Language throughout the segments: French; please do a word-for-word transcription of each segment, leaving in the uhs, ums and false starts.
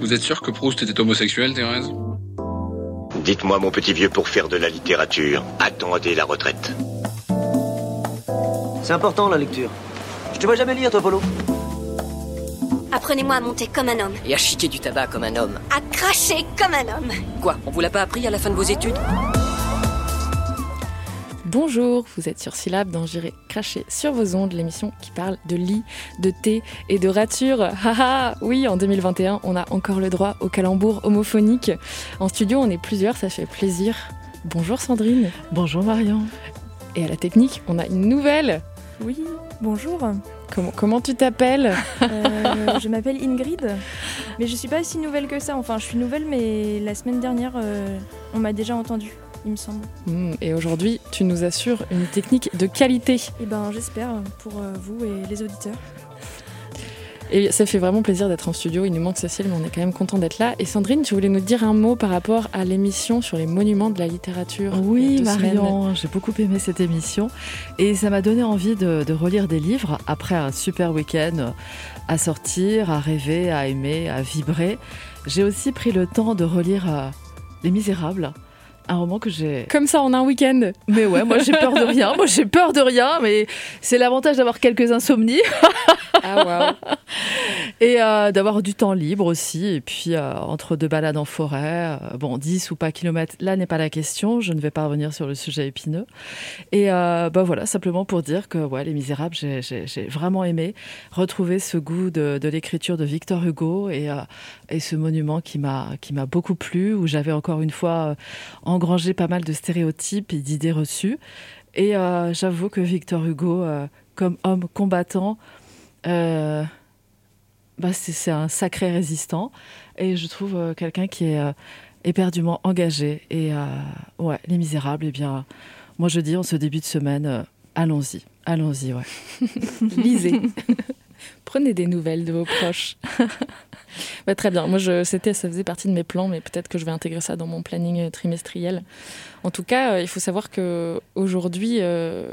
Vous êtes sûr que Proust était homosexuel, Thérèse ? Dites-moi, mon petit vieux, pour faire de la littérature, attendez la retraite. C'est important, la lecture. Je te vois jamais lire, toi, Polo. Apprenez-moi à monter comme un homme. Et à chiquer du tabac comme un homme. À cracher comme un homme. Quoi, on vous l'a pas appris à la fin de vos études ? Bonjour, vous êtes sur Syllab dans J'irai cracher sur vos ondes, l'émission qui parle de lit, de thé et de rature. Haha, oui, en deux mille vingt et un, on a encore le droit au calembour homophonique. En studio, on est plusieurs, ça fait plaisir. Bonjour Sandrine. Bonjour Marion. Et à la technique, on a une nouvelle. Oui, bonjour. Comment, comment tu t'appelles ? euh, Je m'appelle Ingrid, mais je suis pas si nouvelle que ça. Enfin, je suis nouvelle, mais la semaine dernière, euh, on m'a déjà entendue, il me semble. Mmh, et aujourd'hui, tu nous assures une technique de qualité. Eh ben, j'espère pour euh, vous et les auditeurs. Et ça fait vraiment plaisir d'être en studio. Il nous manque Cécile, mais on est quand même content d'être là. Et Sandrine, tu voulais nous dire un mot par rapport à l'émission sur les monuments de la littérature ? Oui, Marion, j'ai beaucoup aimé cette émission. Et ça m'a donné envie de, de relire des livres après un super week-end à sortir, à rêver, à aimer, à vibrer. J'ai aussi pris le temps de relire euh, Les Misérables. Un roman que j'ai... Comme ça, en un week-end. Mais ouais, moi j'ai peur de rien. Moi j'ai peur de rien, mais c'est l'avantage d'avoir quelques insomnies. Ah waouh. Et euh, d'avoir du temps libre aussi. Et puis, euh, entre deux balades en forêt, euh, bon, dix ou pas kilomètres, là n'est pas la question. Je ne vais pas revenir sur le sujet épineux. Et euh, bah voilà, simplement pour dire que ouais, Les Misérables, j'ai, j'ai, j'ai vraiment aimé retrouver ce goût de, de l'écriture de Victor Hugo et, euh, et ce monument qui m'a, qui m'a beaucoup plu, où j'avais encore une fois euh, engrangé pas mal de stéréotypes et d'idées reçues. Et euh, j'avoue que Victor Hugo, euh, comme homme combattant, euh, bah c'est, c'est un sacré résistant. Et je trouve euh, quelqu'un qui est euh, éperdument engagé. Et euh, ouais, Les Misérables, eh bien, moi je dis en ce début de semaine, euh, allons-y, allons-y, ouais. Lisez. Prenez des nouvelles de vos proches. Bah, très bien. Moi, je, c'était, ça faisait partie de mes plans, mais peut-être que je vais intégrer ça dans mon planning trimestriel. En tout cas, euh, il faut savoir qu'aujourd'hui, euh,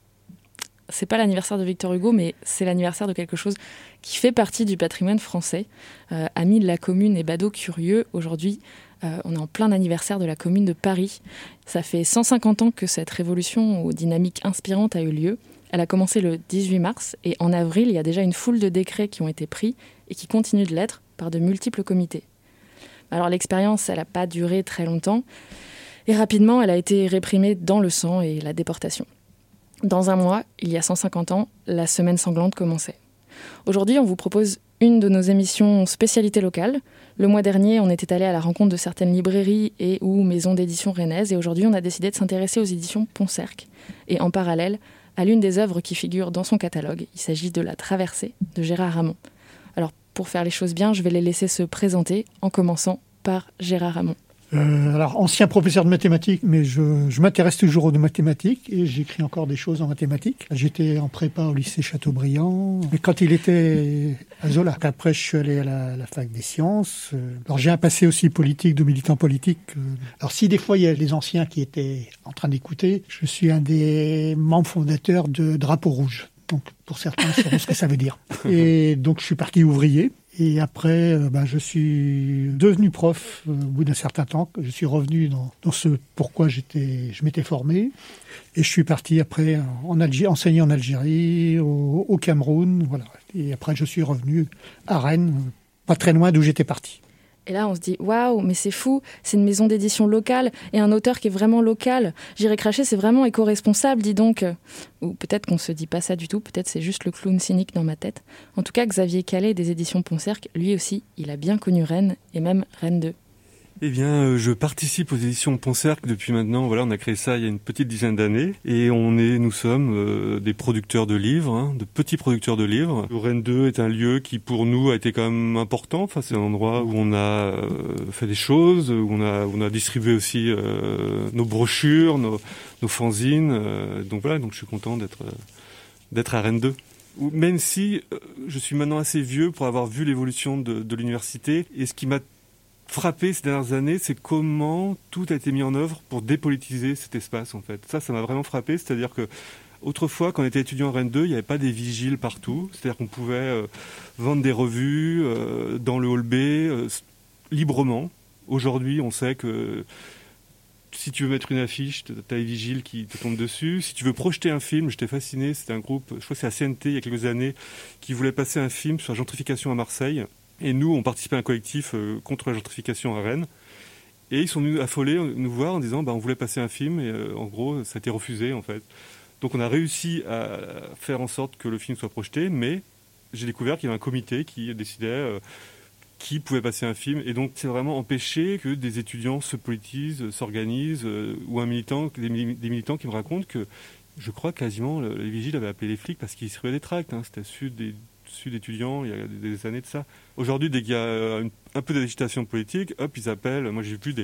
c'est pas l'anniversaire de Victor Hugo, mais c'est l'anniversaire de quelque chose qui fait partie du patrimoine français. Euh, amis de la commune et badauds curieux, aujourd'hui, euh, on est en plein anniversaire de la commune de Paris. Ça fait cent cinquante ans que cette révolution aux dynamiques inspirantes a eu lieu. Elle a commencé le dix-huit mars et en avril, il y a déjà une foule de décrets qui ont été pris et qui continuent de l'être par de multiples comités. Alors l'expérience, elle n'a pas duré très longtemps et rapidement, elle a été réprimée dans le sang et la déportation. Dans un mois, il y a cent cinquante ans, la semaine sanglante commençait. Aujourd'hui, on vous propose une de nos émissions spécialités locales. Le mois dernier, on était allé à la rencontre de certaines librairies et ou maisons d'édition rennaises et aujourd'hui, on a décidé de s'intéresser aux éditions Poncerc et en parallèle, à l'une des œuvres qui figure dans son catalogue. Il s'agit de La Traversée de Gérard Ramon. Alors, pour faire les choses bien, je vais les laisser se présenter en commençant par Gérard Ramon. Euh, alors, ancien professeur de mathématiques, mais je, je m'intéresse toujours aux mathématiques et j'écris encore des choses en mathématiques. J'étais en prépa au lycée Chateaubriand, mais quand il était à Zola. Après, je suis allé à la, la fac des sciences. Alors, j'ai un passé aussi politique, de militant politique. Alors, si des fois, il y a les anciens qui étaient en train d'écouter, je suis un des membres fondateurs de Drapeau Rouge. Donc, pour certains, ils sauront ce que ça veut dire. Et donc, je suis parti ouvrier. Et après, euh, ben, je suis devenu prof euh, au bout d'un certain temps. Je suis revenu dans, dans ce pourquoi j'étais, je m'étais formé. Et je suis parti après en Algérie, enseigner en Algérie, au, au Cameroun. Voilà. Et après, je suis revenu à Rennes, pas très loin d'où j'étais parti. Et là, on se dit, waouh, mais c'est fou, c'est une maison d'édition locale et un auteur qui est vraiment local. J'irai cracher, c'est vraiment éco-responsable, dis donc. Ou peut-être qu'on se dit pas ça du tout, peut-être c'est juste le clown cynique dans ma tête. En tout cas, Xavier Calais des éditions Poncerc, lui aussi, il a bien connu Rennes et même Rennes deux. Eh bien, je participe aux éditions Poncerc depuis maintenant, voilà, on a créé ça il y a une petite dizaine d'années, et on est, nous sommes euh, des producteurs de livres, hein, de petits producteurs de livres. Rennes deux est un lieu qui, pour nous, a été quand même important. Enfin, c'est un endroit où on a euh, fait des choses, où on a, où on a distribué aussi euh, nos brochures, nos, nos fanzines. Euh, donc voilà, donc je suis content d'être, euh, d'être à Rennes deux. Même si euh, je suis maintenant assez vieux pour avoir vu l'évolution de, de l'université, et ce qui m'a frappé ces dernières années, c'est comment tout a été mis en œuvre pour dépolitiser cet espace, en fait. Ça, ça m'a vraiment frappé, c'est-à-dire que autrefois, quand on était étudiant en Rennes deux, il n'y avait pas des vigiles partout, c'est-à-dire qu'on pouvait euh, vendre des revues euh, dans le hall B, euh, librement. Aujourd'hui, on sait que si tu veux mettre une affiche, tu as les vigiles qui te tombent dessus. Si tu veux projeter un film, j'étais fasciné, c'était un groupe, je crois que c'est la C N T il y a quelques années, qui voulait passer un film sur la gentrification à Marseille. Et nous, on participait à un collectif euh, contre la gentrification à Rennes. Et ils sont venus affolés nous voir en disant bah, on voulait passer un film et euh, en gros, ça a été refusé en fait. Donc on a réussi à faire en sorte que le film soit projeté, mais j'ai découvert qu'il y avait un comité qui décidait euh, qui pouvait passer un film. Et donc c'est vraiment empêcher que des étudiants se politisent, s'organisent, euh, ou un militant, des, des militants qui me racontent que je crois quasiment le, les vigiles avaient appelé les flics parce qu'ils distribuaient des tracts. Hein, c'était sud des Sud étudiants, il y a des années de ça. Aujourd'hui, dès qu'il y a une, un peu d'agitation politique, hop, ils appellent. Moi, j'ai vu des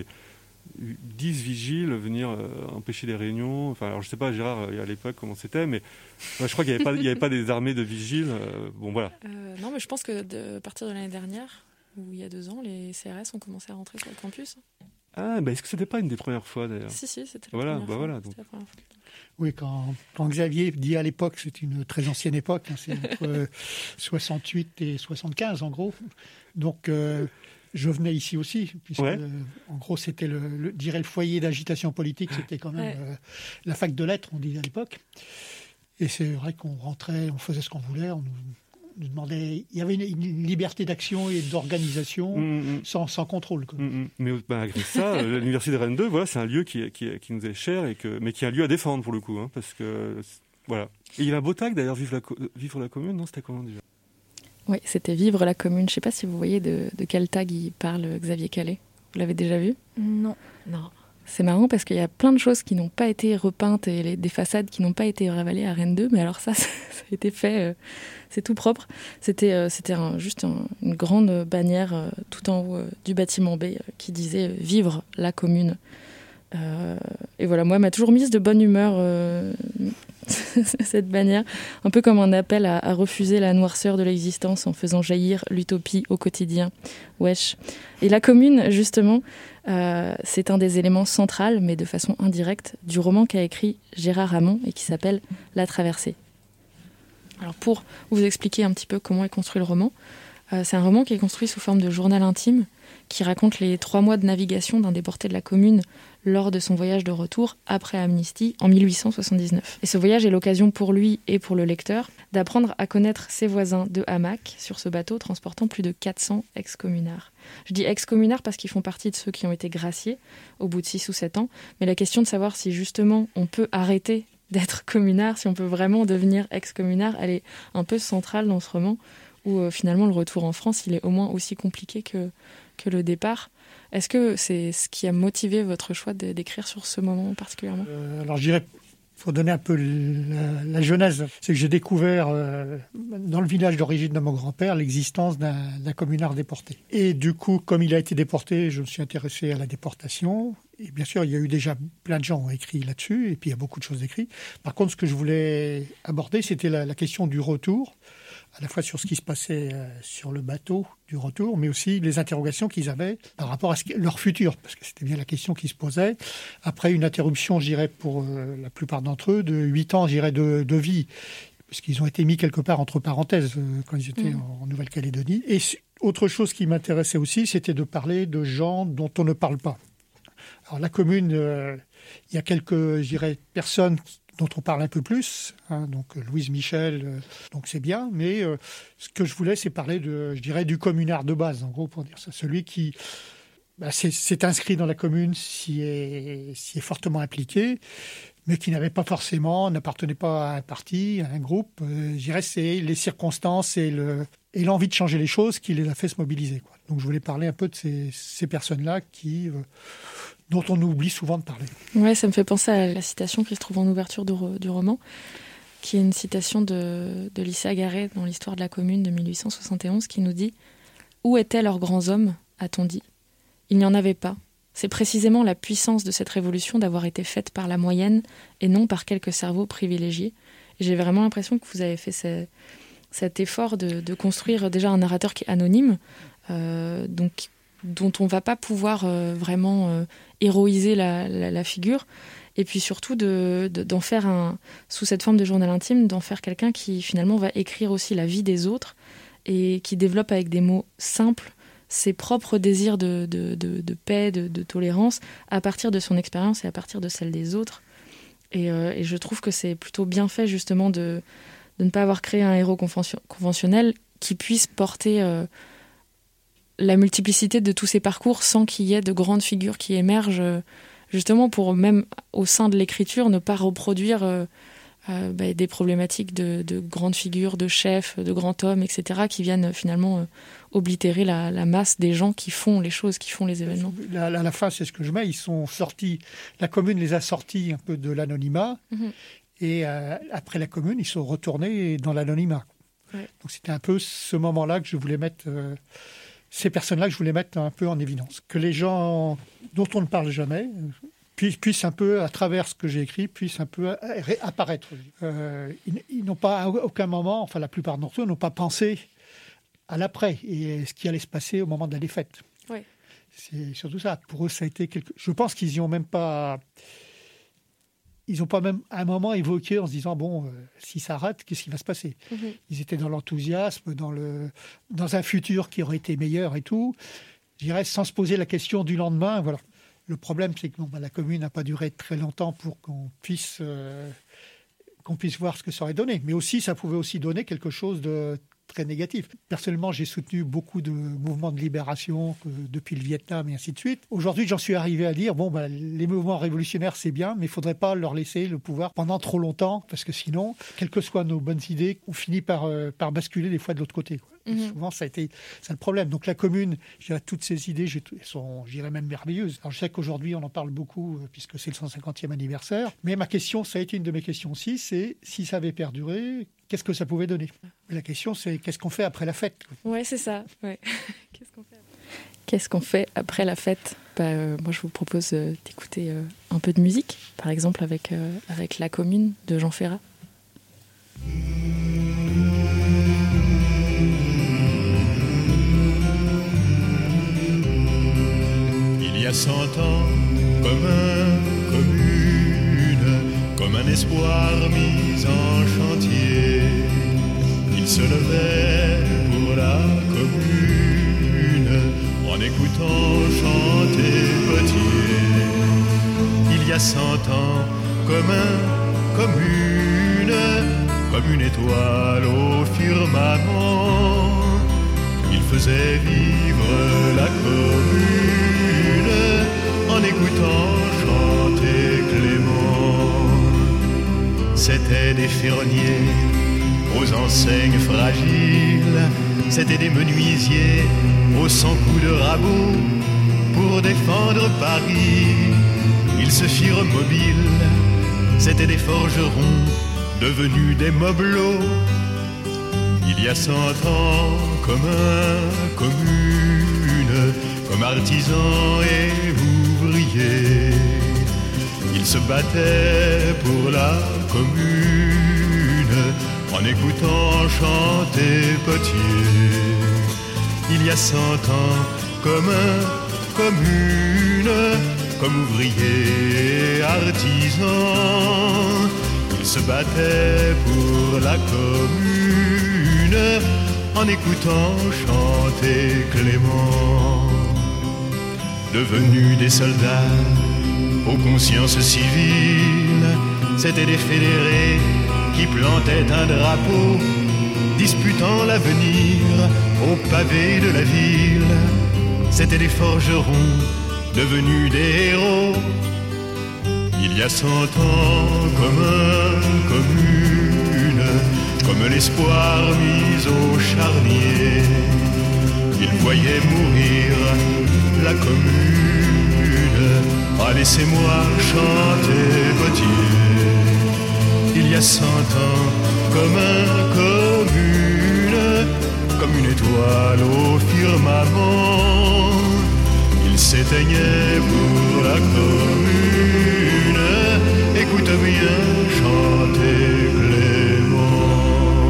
dix vigiles venir euh, empêcher des réunions. Enfin, alors je sais pas, Gérard, à l'époque, comment c'était, mais moi, je crois qu'il n'y avait, avait pas des armées de vigiles. Euh, bon, voilà. Euh, non, mais je pense que de, à partir de l'année dernière, ou il y a deux ans, les C R S ont commencé à rentrer sur le campus. Ah, bah, est-ce que c'était pas une des premières fois, d'ailleurs ? Si, si, c'était la voilà, première bah, fois. Voilà, donc. C'était la première fois. Oui, quand, quand Xavier dit à l'époque, c'est une très ancienne époque, hein, c'est entre soixante-huit et soixante-quinze en gros. Donc euh, je venais ici aussi, puisque ouais. euh, en gros c'était le, le, dirais le foyer d'agitation politique, c'était quand même ouais. euh, la fac de lettres, on disait à l'époque. Et c'est vrai qu'on rentrait, on faisait ce qu'on voulait, on nous, nous demandait, il y avait une, une liberté d'action et d'organisation mmh, sans, sans contrôle. Quoi. Mmh, mais malgré ça, l'université de Rennes deux, voilà, c'est un lieu qui, qui, qui nous est cher, et que, mais qui est un lieu à défendre pour le coup. Hein, parce que, voilà. Et il y avait un beau tag d'ailleurs, Vive la, Vivre la commune, non ? C'était comment déjà ? Oui, c'était Vivre la commune. Je ne sais pas si vous voyez de, de quel tag il parle Xavier Calais. Vous l'avez déjà vu ? Non. Non. C'est marrant parce qu'il y a plein de choses qui n'ont pas été repeintes et les, des façades qui n'ont pas été ravalées à Rennes deux, mais alors ça, ça a été fait, euh, c'est tout propre. C'était, euh, c'était un, juste un, une grande bannière euh, tout en haut euh, du bâtiment B euh, qui disait « Vivre la commune ». Euh, et voilà, moi, elle m'a toujours mise de bonne humeur, euh, cette bannière, un peu comme un appel à, à refuser la noirceur de l'existence en faisant jaillir l'utopie au quotidien. Wesh. Et la commune, justement, euh, c'est un des éléments centraux, mais de façon indirecte, du roman qu'a écrit Gérard Hamon et qui s'appelle La Traversée. Alors pour vous expliquer un petit peu comment est construit le roman, euh, c'est un roman qui est construit sous forme de journal intime, qui raconte les trois mois de navigation d'un déporté de la commune lors de son voyage de retour après Amnistie en mille huit cent soixante-dix-neuf. Et ce voyage est l'occasion pour lui et pour le lecteur d'apprendre à connaître ses voisins de hamac sur ce bateau transportant plus de quatre cents ex-communards. Je dis ex-communards parce qu'ils font partie de ceux qui ont été graciés au bout de six ou sept ans, mais la question de savoir si justement on peut arrêter d'être communard, si on peut vraiment devenir ex-communard, elle est un peu centrale dans ce roman où euh, finalement le retour en France, il est au moins aussi compliqué que, que le départ. Est-ce que c'est ce qui a motivé votre choix de, d'écrire sur ce moment particulièrement ? euh, Alors je dirais, il faut donner un peu la, la genèse. C'est que j'ai découvert euh, dans le village d'origine de mon grand-père l'existence d'un, d'un communard déporté. Et du coup, comme il a été déporté, je me suis intéressé à la déportation. Et bien sûr, il y a eu déjà plein de gens qui ont écrit là-dessus, et puis il y a beaucoup de choses écrites. Par contre, ce que je voulais aborder, c'était la, la question du retour, à la fois sur ce qui se passait euh, sur le bateau du retour, mais aussi les interrogations qu'ils avaient par rapport à ce que, leur futur, parce que c'était bien la question qui se posait. Après une interruption, je dirais, pour euh, la plupart d'entre eux, de huit ans, je dirais, de, de vie, parce qu'ils ont été mis quelque part entre parenthèses euh, quand ils étaient mmh. en, en Nouvelle-Calédonie. Et autre chose qui m'intéressait aussi, c'était de parler de gens dont on ne parle pas. Alors la commune, euh, il y a quelques, je dirais, personnes dont on parle un peu plus, hein, donc Louise Michel, euh, donc c'est bien, mais euh, ce que je voulais, c'est parler de, je dirais, du communard de base, en gros, pour dire ça, celui qui bah, s'est, s'est inscrit dans la commune, s'y est, s'y est fortement impliqué, mais qui n'avait pas forcément, n'appartenait pas à un parti, à un groupe. Euh, je dirais, c'est les circonstances et, le, et l'envie de changer les choses qui les a fait se mobiliser, quoi. Donc je voulais parler un peu de ces, ces personnes-là qui... Euh, dont on oublie souvent de parler. Ouais, ça me fait penser à la citation qui se trouve en ouverture du, du roman, qui est une citation de, de Lycée Agaré dans l'histoire de la commune de mille huit cent soixante et onze, qui nous dit « Où étaient leurs grands hommes ?» a-t-on dit. Il n'y en avait pas. C'est précisément la puissance de cette révolution d'avoir été faite par la moyenne et non par quelques cerveaux privilégiés. Et j'ai vraiment l'impression que vous avez fait ce, cet effort de, de construire déjà un narrateur qui est anonyme, euh, donc dont on ne va pas pouvoir euh, vraiment euh, héroïser la, la, la figure, et puis surtout de, de, d'en faire, un, sous cette forme de journal intime, d'en faire quelqu'un qui finalement va écrire aussi la vie des autres, et qui développe avec des mots simples ses propres désirs de, de, de, de paix, de, de tolérance, à partir de son expérience et à partir de celle des autres. Et, euh, et je trouve que c'est plutôt bien fait, justement, de, de ne pas avoir créé un héros convention, conventionnel qui puisse porter euh, la multiplicité de tous ces parcours sans qu'il y ait de grandes figures qui émergent, euh, justement pour, même au sein de l'écriture, ne pas reproduire euh, euh, bah, des problématiques de, de grandes figures, de chefs, de grands hommes, et cetera, qui viennent finalement... Euh, oblitérer la, la masse des gens qui font les choses, qui font les événements. À la, la fin, c'est ce que je mets. Ils sont sortis. La commune les a sortis un peu de l'anonymat. Mm-hmm. Et euh, après la commune, ils sont retournés dans l'anonymat. Ouais. Donc c'était un peu ce moment-là que je voulais mettre, euh, ces personnes-là que je voulais mettre un peu en évidence. Que les gens dont on ne parle jamais puissent, puissent un peu, à travers ce que j'ai écrit, puissent un peu apparaître. Euh, ils, ils n'ont pas à aucun moment, enfin la plupart d'entre eux, n'ont pas pensé à l'après, et ce qui allait se passer au moment de la défaite. Oui. C'est surtout ça. Pour eux, ça a été quelque... Je pense qu'ils n'y ont même pas... Ils n'ont pas même à un moment évoqué en se disant, bon, euh, si ça rate, qu'est-ce qui va se passer ? Mm-hmm. Ils étaient dans l'enthousiasme, dans, le... dans un futur qui aurait été meilleur et tout. Je dirais, sans se poser la question du lendemain, voilà. Le problème, c'est que bon, bah, la commune n'a pas duré très longtemps pour qu'on puisse, euh, qu'on puisse voir ce que ça aurait donné. Mais aussi, ça pouvait aussi donner quelque chose de très négatif. Personnellement, j'ai soutenu beaucoup de mouvements de libération euh, depuis le Vietnam et ainsi de suite. Aujourd'hui, j'en suis arrivé à dire, bon, ben, les mouvements révolutionnaires, c'est bien, mais il ne faudrait pas leur laisser le pouvoir pendant trop longtemps, parce que sinon, quelles que soient nos bonnes idées, on finit par, euh, par basculer des fois de l'autre côté, quoi. Mmh. Souvent, ça a été ça le problème. Donc la commune, je dirais, toutes ces idées elles sont, je dirais, même merveilleuses. Alors je sais qu'aujourd'hui, on en parle beaucoup, euh, puisque c'est le cent cinquantième anniversaire. Mais ma question, ça a été une de mes questions aussi, c'est si ça avait perduré, qu'est-ce que ça pouvait donner ? La question, c'est qu'est-ce qu'on fait après la fête ? Oui, c'est ça. Ouais. Qu'est-ce qu'on fait après, qu'est-ce qu'on fait après la fête ? Bah, euh, moi, je vous propose euh, d'écouter euh, un peu de musique, par exemple avec, euh, avec La Commune de Jean Ferrat. Il y a cent ans, comme un commune, comme un espoir mis en chantier, il se levait pour la commune en écoutant chanter Potier. Il y a cent ans, comme un commune, comme une étoile au firmament, il faisait vivre la commune en écoutant chanter Clément. C'étaient des ferronniers aux enseignes fragiles, c'étaient des menuisiers aux cent coups de rabot pour défendre Paris. Ils se firent mobiles, c'étaient des forgerons devenus des mobelots. Il y a cent ans, comme un commune, comme artisans et ouvriers, ils se battaient pour la commune en écoutant chanter Potier. Il y a cent ans, comme un commune, comme ouvriers et artisans, ils se battaient pour la commune en écoutant chanter Clément. Devenus des soldats aux consciences civiles, c'étaient des fédérés qui plantaient un drapeau, disputant l'avenir au pavé de la ville. C'étaient des forgerons devenus des héros. Il y a cent ans, comme un commune, comme l'espoir mis au charnier, ils voyaient mourir la commune. Ah, laissez-moi chanter Potier. Il y a cent ans, comme un commune, comme une étoile au firmament, il s'éteignait pour la commune. Écoute bien chanter Clément.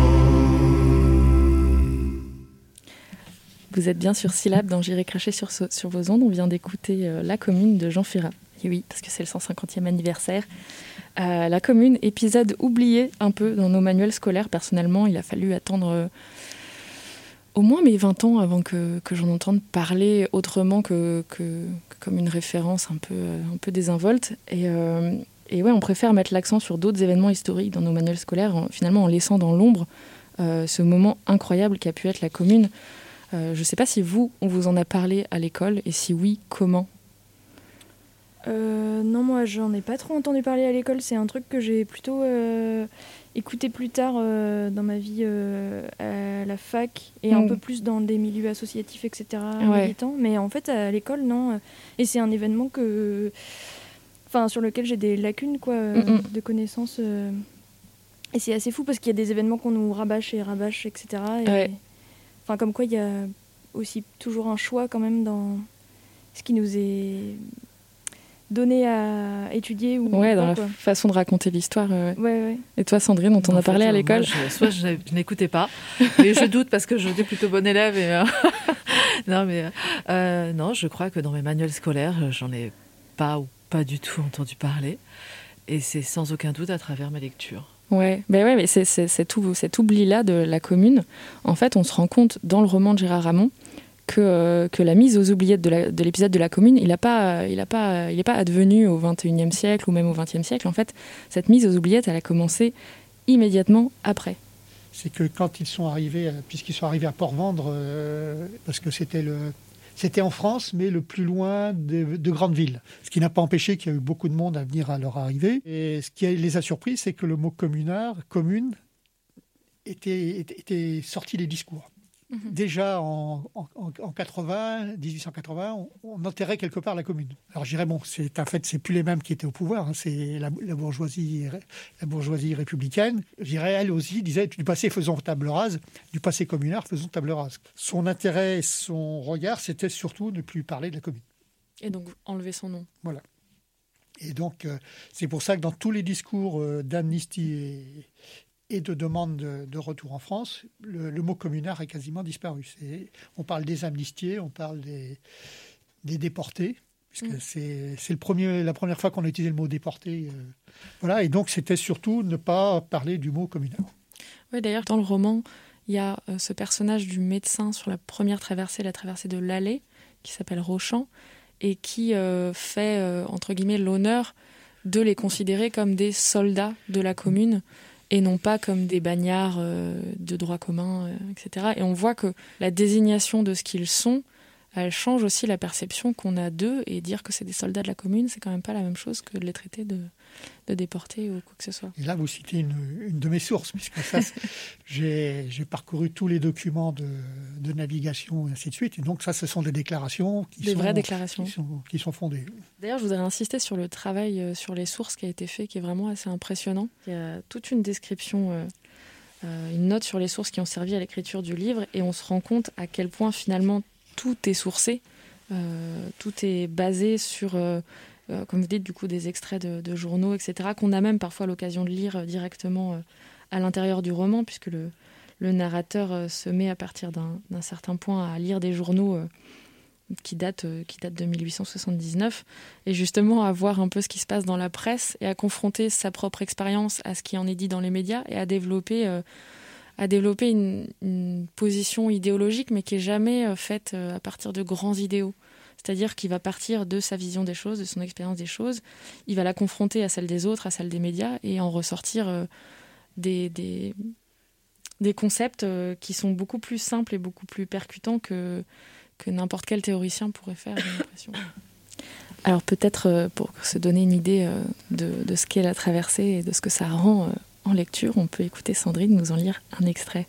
Vous êtes bien sur Syllab dans J'irai cracher sur, sur vos ondes. On vient d'écouter euh, La Commune de Jean Ferrat. Et oui, parce que c'est le cent cinquantième anniversaire. Euh, la Commune, épisode oublié un peu dans nos manuels scolaires. Personnellement, il a fallu attendre euh, au moins mes vingt ans avant que, que j'en entende parler autrement que, que, que comme une référence un peu, un peu désinvolte. Et, euh, et ouais, on préfère mettre l'accent sur d'autres événements historiques dans nos manuels scolaires, en, finalement en laissant dans l'ombre euh, ce moment incroyable qu'a pu être la Commune. Euh, je ne sais pas si vous, on vous en a parlé à l'école, et si oui, comment ? Euh, non, moi, j'en ai pas trop entendu parler à l'école. C'est un truc que j'ai plutôt euh, écouté plus tard euh, dans ma vie euh, à la fac et mmh. un peu plus dans des milieux associatifs, et cetera, ouais. militants. Mais en fait, à l'école, non. Et c'est un événement que, enfin, sur lequel j'ai des lacunes, quoi, mmh. de connaissances. Euh... Et c'est assez fou parce qu'il y a des événements qu'on nous rabâche et rabâche, et cetera. Et... Ouais. Enfin, comme quoi, il y a aussi toujours un choix quand même dans ce qui nous est donné à étudier ou ouais, pas, dans quoi. La façon de raconter l'histoire. Euh... Ouais, ouais. Et toi, Sandrine, on t'en a parlé fait, à l'école ? moi, je, Soit je, je n'écoutais pas, mais je doute parce que j'étais plutôt bonne élève. Et, euh... non, mais euh, non, je crois que dans mes manuels scolaires, j'en ai pas ou pas du tout entendu parler. Et c'est sans aucun doute à travers mes lectures. Ouais, ben ouais, mais c'est, c'est, c'est tout, cet oubli-là de la Commune. En fait, on se rend compte dans le roman de Gérard Ramon que, euh, que la mise aux oubliettes de, la, de l'épisode de la Commune, il n'est pas, il a pas, il est pas advenu au vingt et unième siècle ou même au vingtième siècle. En fait, cette mise aux oubliettes, elle a commencé immédiatement après. C'est que quand ils sont arrivés, puisqu'ils sont arrivés à Port-Vendre, euh, parce que c'était le... C'était en France, mais le plus loin de, de grandes villes. Ce qui n'a pas empêché qu'il y a eu beaucoup de monde à venir à leur arrivée. Et ce qui les a surpris, c'est que le mot communard, commune, était, était, était sorti des discours. Mmh. Déjà en, en, en quatre-vingts, dix-huit cent quatre-vingts, on, on enterrait quelque part la commune. Alors je dirais, bon, c'est, en fait, c'est plus les mêmes qui étaient au pouvoir, hein, c'est la, la, bourgeoisie, la bourgeoisie républicaine. Je dirais, elle aussi disait, du passé faisons table rase, du passé communard faisons table rase. Son intérêt, son regard, c'était surtout ne plus parler de la commune. Et donc enlever son nom. Voilà. Et donc, euh, c'est pour ça que dans tous les discours euh, d'amnistie et, et de demande de, de retour en France, le, le mot communard a quasiment disparu. C'est, on parle des amnistiés, on parle des, des déportés, puisque mmh. c'est, c'est le premier, la première fois qu'on a utilisé le mot déporté. Euh, voilà, et donc c'était surtout ne pas parler du mot communard. Oui, d'ailleurs, dans le roman, il y a euh, ce personnage du médecin sur la première traversée, la traversée de l'Allée, qui s'appelle Rochant, et qui euh, fait, euh, entre guillemets, l'honneur de les considérer comme des soldats de la commune, et non pas comme des bagnards euh, de droit commun, euh, et cetera. Et on voit que la désignation de ce qu'ils sont, elle change aussi la perception qu'on a d'eux, et dire que c'est des soldats de la commune, c'est quand même pas la même chose que de les traiter de, de déportés ou quoi que ce soit. Et là, vous citez une, une de mes sources, puisque ça, j'ai, j'ai parcouru tous les documents de, de navigation et ainsi de suite, et donc ça, ce sont des déclarations qui, des sont, vraies déclarations. Qui, sont, qui sont fondées. D'ailleurs, je voudrais insister sur le travail euh, sur les sources qui a été fait, qui est vraiment assez impressionnant. Il y a toute une description, euh, euh, une note sur les sources qui ont servi à l'écriture du livre, et on se rend compte à quel point finalement tout est sourcé, euh, tout est basé sur, euh, euh, comme vous dites, du coup, des extraits de, de journaux, et cetera, qu'on a même parfois l'occasion de lire directement euh, à l'intérieur du roman, puisque le, le narrateur euh, se met à partir d'un, d'un certain point à lire des journaux euh, qui, datent, euh, qui datent de dix-huit cent soixante-dix-neuf, et justement à voir un peu ce qui se passe dans la presse, et à confronter sa propre expérience à ce qui en est dit dans les médias, et à développer... Euh, à développer une, une position idéologique, mais qui n'est jamais faite à partir de grands idéaux. C'est-à-dire qu'il va partir de sa vision des choses, de son expérience des choses, il va la confronter à celle des autres, à celle des médias, et en ressortir euh, des, des, des concepts euh, qui sont beaucoup plus simples et beaucoup plus percutants que, que n'importe quel théoricien pourrait faire, j'ai l'impression. Alors peut-être, euh, pour se donner une idée euh, de, de ce qu'est la traversée et de ce que ça rend... Euh, en lecture, on peut écouter Sandrine nous en lire un extrait.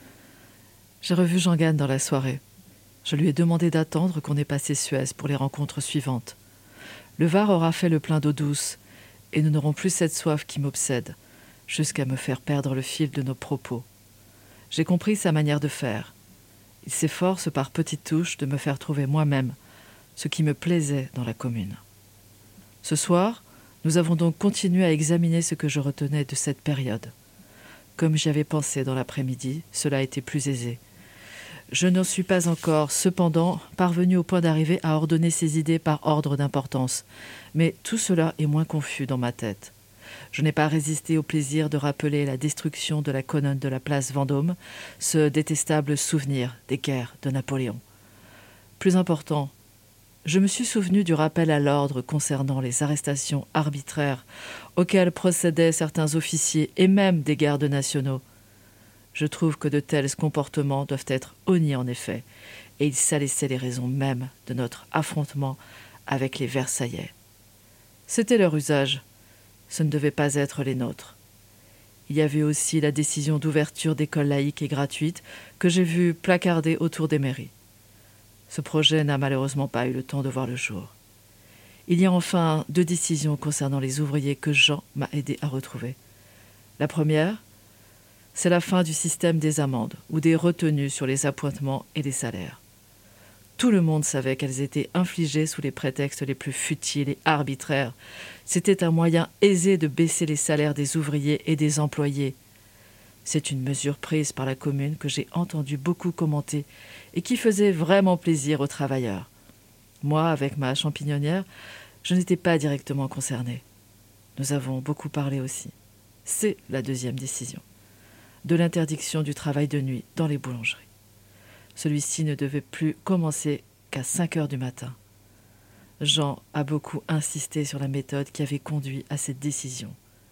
J'ai revu Jean-Gane dans la soirée. Je lui ai demandé d'attendre qu'on ait passé Suez pour les rencontres suivantes. Le Var aura fait le plein d'eau douce, et nous n'aurons plus cette soif qui m'obsède, jusqu'à me faire perdre le fil de nos propos. J'ai compris sa manière de faire. Il s'efforce par petites touches de me faire trouver moi-même ce qui me plaisait dans la commune. Ce soir, nous avons donc continué à examiner ce que je retenais de cette période. Comme j'y avais pensé dans l'après-midi, cela a été plus aisé. Je n'en suis pas encore, cependant, parvenu au point d'arriver à ordonner ces idées par ordre d'importance. Mais tout cela est moins confus dans ma tête. je n'ai pas résisté au plaisir de rappeler la destruction de la colonne de la place Vendôme, ce détestable souvenir des guerres de Napoléon. Plus important, je me suis souvenu du rappel à l'ordre concernant les arrestations arbitraires auxquelles procédaient certains officiers et même des gardes nationaux. Je trouve que de tels comportements doivent être honnis en effet, et ils salissaient les raisons mêmes de notre affrontement avec les Versaillais. C'était leur usage, ce ne devait pas être les nôtres. Il y avait aussi la décision d'ouverture d'écoles laïques et gratuites que j'ai vue placardée autour des mairies. Ce projet n'a malheureusement pas eu le temps de voir le jour. Il y a enfin deux décisions concernant les ouvriers que Jean m'a aidé à retrouver. La première, c'est la fin du système des amendes ou des retenues sur les appointements et les salaires. Tout le monde savait qu'elles étaient infligées sous les prétextes les plus futiles et arbitraires. C'était un moyen aisé de baisser les salaires des ouvriers et des employés. C'est une mesure prise par la commune que j'ai entendu beaucoup commenter et qui faisait vraiment plaisir aux travailleurs. Moi, avec ma champignonnière, je n'étais pas directement concernée. Nous avons beaucoup parlé aussi. C'est la deuxième décision, de l'interdiction du travail de nuit dans les boulangeries. Celui-ci ne devait plus commencer qu'à cinq heures du matin. Jean a beaucoup insisté sur la méthode qui avait conduit à cette décision.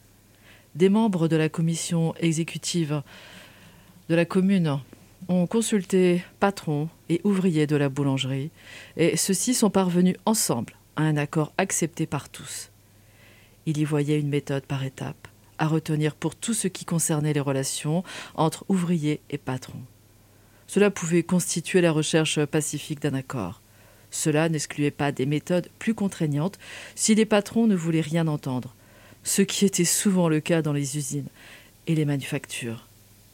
Des membres de la commission exécutive de la commune ont consulté patrons et ouvriers de la boulangerie et ceux-ci sont parvenus ensemble à un accord accepté par tous. Il y voyait une méthode par étapes à retenir pour tout ce qui concernait les relations entre ouvriers et patrons. Cela pouvait constituer la recherche pacifique d'un accord. Cela n'excluait pas des méthodes plus contraignantes si les patrons ne voulaient rien entendre, ce qui était souvent le cas dans les usines et les manufactures.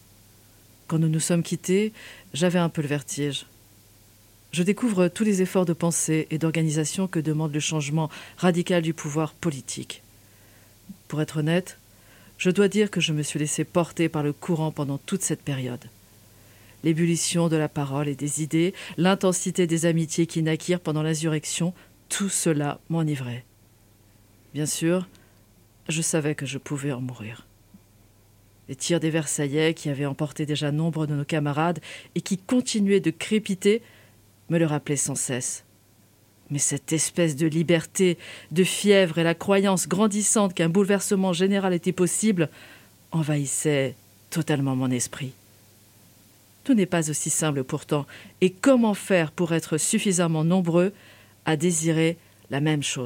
Quand nous nous sommes quittés, j'avais un peu le vertige. Je découvre tous les efforts de pensée et d'organisation que demande le changement radical du pouvoir politique. Pour être honnête, je dois dire que je me suis laissé porter par le courant pendant toute cette période. L'ébullition de la parole et des idées, l'intensité des amitiés qui naquirent pendant l'insurrection, tout cela m'enivrait. Bien sûr, je savais que je pouvais en mourir. Les tirs des Versaillais, qui avaient emporté déjà nombre de nos camarades et qui continuaient de crépiter, me le rappelaient sans cesse. Mais cette espèce de liberté, de fièvre et la croyance grandissante qu'un bouleversement général était possible envahissaient totalement mon esprit. Tout n'est pas aussi simple pourtant. Et comment faire pour être suffisamment nombreux à désirer la même chose ?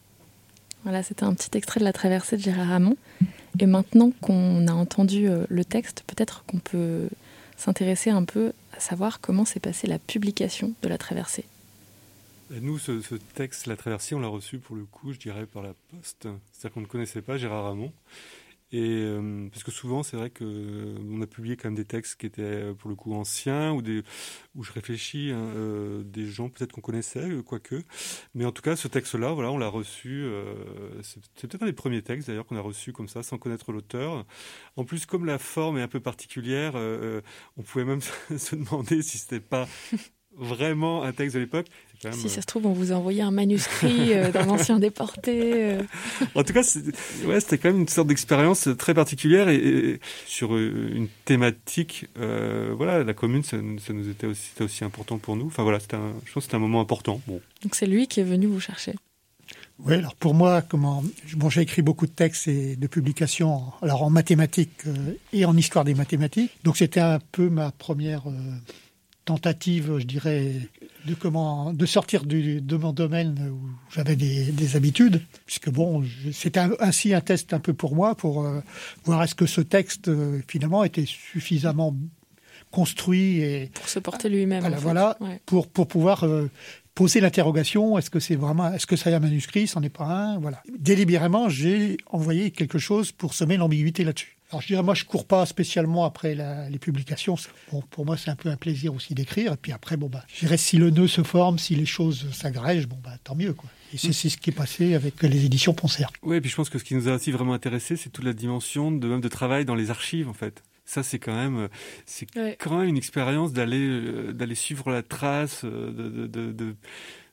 Voilà, c'était un petit extrait de La Traversée de Gérard Hamon. Et maintenant qu'on a entendu le texte, peut-être qu'on peut s'intéresser un peu à savoir comment s'est passée la publication de La Traversée. Et nous, ce, ce texte, La Traversée, on l'a reçu pour le coup, je dirais, par la poste. C'est-à-dire qu'on ne connaissait pas Gérard Hamon. Et euh, parce que souvent, c'est vrai que euh, on a publié quand même des textes qui étaient pour le coup anciens ou des où je réfléchis hein, euh, des gens peut-être qu'on connaissait, quoique. Mais en tout cas, ce texte-là, voilà, on l'a reçu. Euh, c'est, c'est peut-être un des premiers textes d'ailleurs qu'on a reçu comme ça, sans connaître l'auteur. En plus, comme la forme est un peu particulière, euh, on pouvait même se demander si c'était pas vraiment un texte de l'époque. Même, si ça se trouve, on vous a envoyé un manuscrit euh, d'un ancien déporté. Euh. En tout cas, c'est, ouais, c'était quand même une sorte d'expérience très particulière et, et sur une thématique. Euh, voilà, la commune, ça, ça nous était aussi, c'était aussi important pour nous. Enfin voilà, c'était un, je pense que c'était un moment important. Bon. Donc c'est lui qui est venu vous chercher. Oui, alors pour moi, comment, bon, j'ai écrit beaucoup de textes et de publications, alors en mathématiques euh, et en histoire des mathématiques. Donc c'était un peu ma première euh, tentative, je dirais, de comment de sortir du, de mon domaine où j'avais des, des habitudes, puisque bon, je, c'était un, ainsi un test un peu pour moi, pour euh, voir est-ce que ce texte euh, finalement était suffisamment construit et pour se porter lui-même. Voilà, en fait. voilà ouais. pour pour pouvoir euh, poser l'interrogation, est-ce que c'est vraiment, est-ce que c'est un manuscrit, c'en est pas un, voilà. Délibérément, j'ai envoyé quelque chose pour semer l'ambiguïté là-dessus. Alors je dirais, moi je cours pas spécialement après la, les publications. Bon, pour moi c'est un peu un plaisir aussi d'écrire. Et puis après, bon bah, je dirais si le nœud se forme, si les choses s'agrègent, bon bah tant mieux quoi. Et c'est, c'est ce qui est passé avec les éditions Poncercle. Oui, et puis je pense que ce qui nous a aussi vraiment intéressé, c'est toute la dimension de même de travail dans les archives en fait. Ça, c'est quand même, c'est ouais. quand même une expérience d'aller, euh, d'aller suivre la trace, de, de, de, de,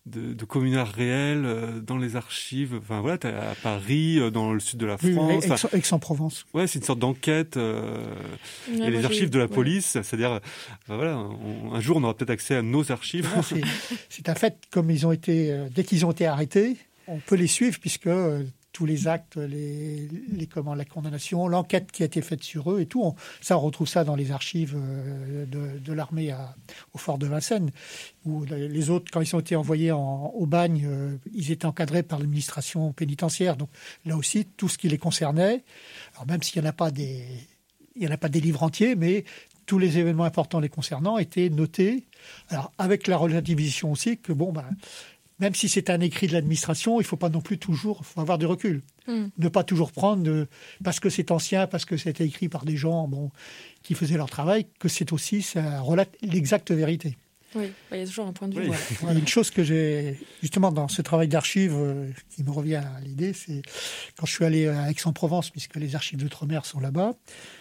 de, de communards réels euh, dans les archives. Enfin voilà, t'as à Paris, euh, dans le sud de la Oui, France. Aix- Enfin, Aix-en-Provence. ouais, c'est une sorte d'enquête. Euh, Ouais, et moi, les j'ai- archives de la ouais. police, c'est-à-dire, euh, ben voilà, on- un jour on aura peut-être accès à nos archives. Non, c'est, c'est un fait, comme ils ont été, euh, dès qu'ils ont été arrêtés, on peut les suivre puisque euh, tous les actes, les, les comment, la condamnation, l'enquête qui a été faite sur eux et tout, on, ça on retrouve ça dans les archives euh, de, de l'armée à, au fort de Vincennes, où les autres, quand ils ont été envoyés en, au bagne, euh, ils étaient encadrés par l'administration pénitentiaire. Donc là aussi, tout ce qui les concernait, alors même s'il n'y en a pas des, il y en a pas des livres entiers, mais tous les événements importants les concernant étaient notés. Alors avec la relativisation aussi que bon ben même si c'est un écrit de l'administration, il ne faut pas non plus toujours, il faut avoir du recul. Mm. Ne pas toujours prendre, de, parce que c'est ancien, parce que c'était écrit par des gens bon, qui faisaient leur travail, que c'est aussi, ça relate l'exacte vérité. Oui, il y a toujours un point de vue. Oui. Voilà. Voilà, une chose que j'ai, justement, dans ce travail d'archives, euh, qui me revient à l'idée, c'est quand je suis allé à Aix-en-Provence, puisque les archives d'outre-mer sont là-bas,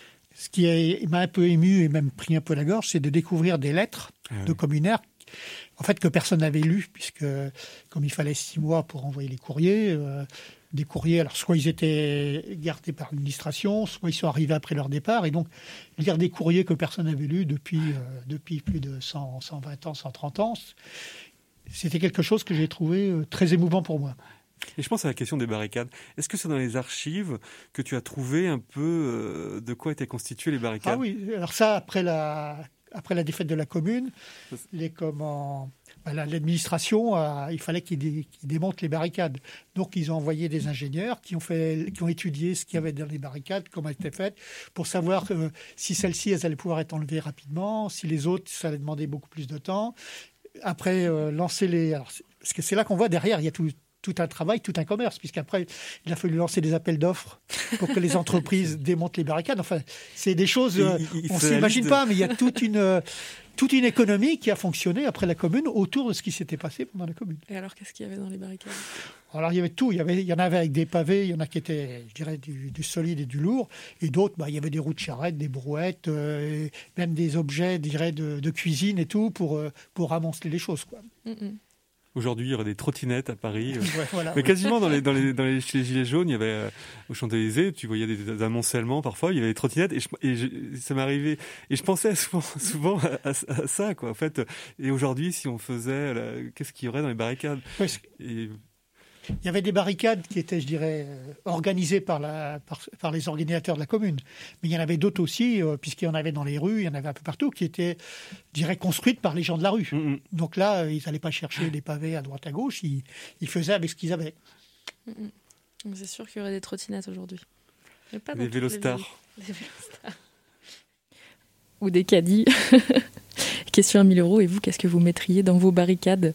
ce qui a- m'a un peu ému et même pris un peu la gorge, c'est de découvrir des lettres Ah oui. de communaires, en fait, que personne n'avait lues, puisque comme il fallait six mois pour envoyer les courriers, euh, des courriers, alors soit ils étaient gardés par l'administration, soit ils sont arrivés après leur départ, et donc lire des courriers que personne n'avait lus depuis, euh, depuis plus de cent, cent vingt ans, cent trente ans, c'était quelque chose que j'ai trouvé euh, très émouvant pour moi. Et je pense à la question des barricades. Est-ce que c'est dans les archives que tu as trouvé un peu euh, de quoi étaient constituées les barricades? Ah oui, alors ça, après la, après la défaite de la commune, les, comment, voilà, l'administration, a, il fallait qu'ils, dé, qu'ils démontent les barricades. Donc, ils ont envoyé des ingénieurs qui ont, fait, qui ont étudié ce qu'il y avait dans les barricades, comment elles étaient faites, pour savoir euh, si celles-ci, elles allaient pouvoir être enlevées rapidement, si les autres, ça allait demander beaucoup plus de temps. Après, euh, lancer les... Alors, parce que c'est là qu'on voit derrière, il y a tout... tout un travail, tout un commerce, puisqu'après, il a fallu lancer des appels d'offres pour que les entreprises démontent les barricades. Enfin, c'est des choses, euh, il, il on ne fait s'imagine de... pas, mais il y a toute une, euh, toute une économie qui a fonctionné après la commune autour de ce qui s'était passé pendant la commune. Et alors, qu'est-ce qu'il y avait dans les barricades? Alors, il y avait tout. Il y, avait, il y en avait avec des pavés, il y en a qui étaient, je dirais, du, du solide et du lourd, et d'autres, bah, il y avait des roues de charrette, des brouettes, euh, même des objets, je dirais, de, de cuisine et tout, pour, euh, pour amonceler les choses, quoi. Mm-mm. Aujourd'hui, il y aurait des trottinettes à Paris. Euh. Ouais, voilà, Mais ouais. quasiment dans les, dans les, dans les, chez les Gilets jaunes, il y avait, euh, aux Champs-Élysées, tu voyais des, des amoncellements parfois, il y avait des trottinettes, et, je, et je, ça m'arrivait, et je pensais souvent, souvent à, à, à ça, quoi, en fait. Et aujourd'hui, si on faisait, là, qu'est-ce qu'il y aurait dans les barricades? Ouais, et... Il y avait des barricades qui étaient, je dirais, euh, organisées par, la, par, par les organisateurs de la commune. Mais il y en avait d'autres aussi, euh, puisqu'il y en avait dans les rues, il y en avait un peu partout, qui étaient, je dirais, construites par les gens de la rue. Mm-hmm. Donc là, euh, ils n'allaient pas chercher des pavés à droite à gauche, ils, ils faisaient avec ce qu'ils avaient. Mm-mm. C'est sûr qu'il y aurait des trottinettes aujourd'hui. Mais pas dans Des toutes les vélostars. villes. Des vélostars. Ou des caddies. Question à mille euros. Et vous, qu'est-ce que vous mettriez dans vos barricades?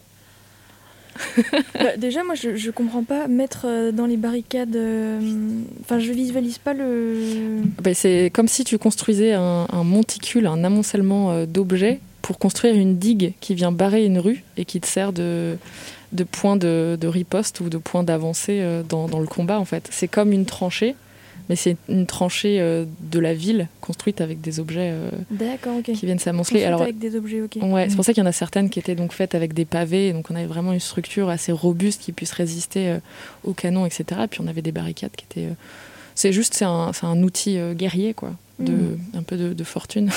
Bah, déjà, moi, je, je comprends pas mettre euh, dans les barricades. euh, Enfin, je visualise pas le. Ben, c'est comme si tu construisais un, un monticule, un amoncellement euh, d'objets pour construire une digue qui vient barrer une rue et qui te sert de, de point de, de riposte ou de point d'avancée euh, dans, dans le combat, en fait. C'est comme une tranchée, mais c'est une tranchée euh, de la ville construite avec des objets euh, D'accord, ok. qui viennent s'amonceler. Construite Alors, avec des objets, ok. ouais, c'est Mm. pour ça qu'il y en a certaines qui étaient donc faites avec des pavés, donc on avait vraiment une structure assez robuste qui puisse résister euh, au canon, et cetera. Et puis on avait des barricades qui étaient... euh, c'est juste, c'est un, c'est un outil euh, guerrier, quoi, de, Mm. un peu de, de fortune.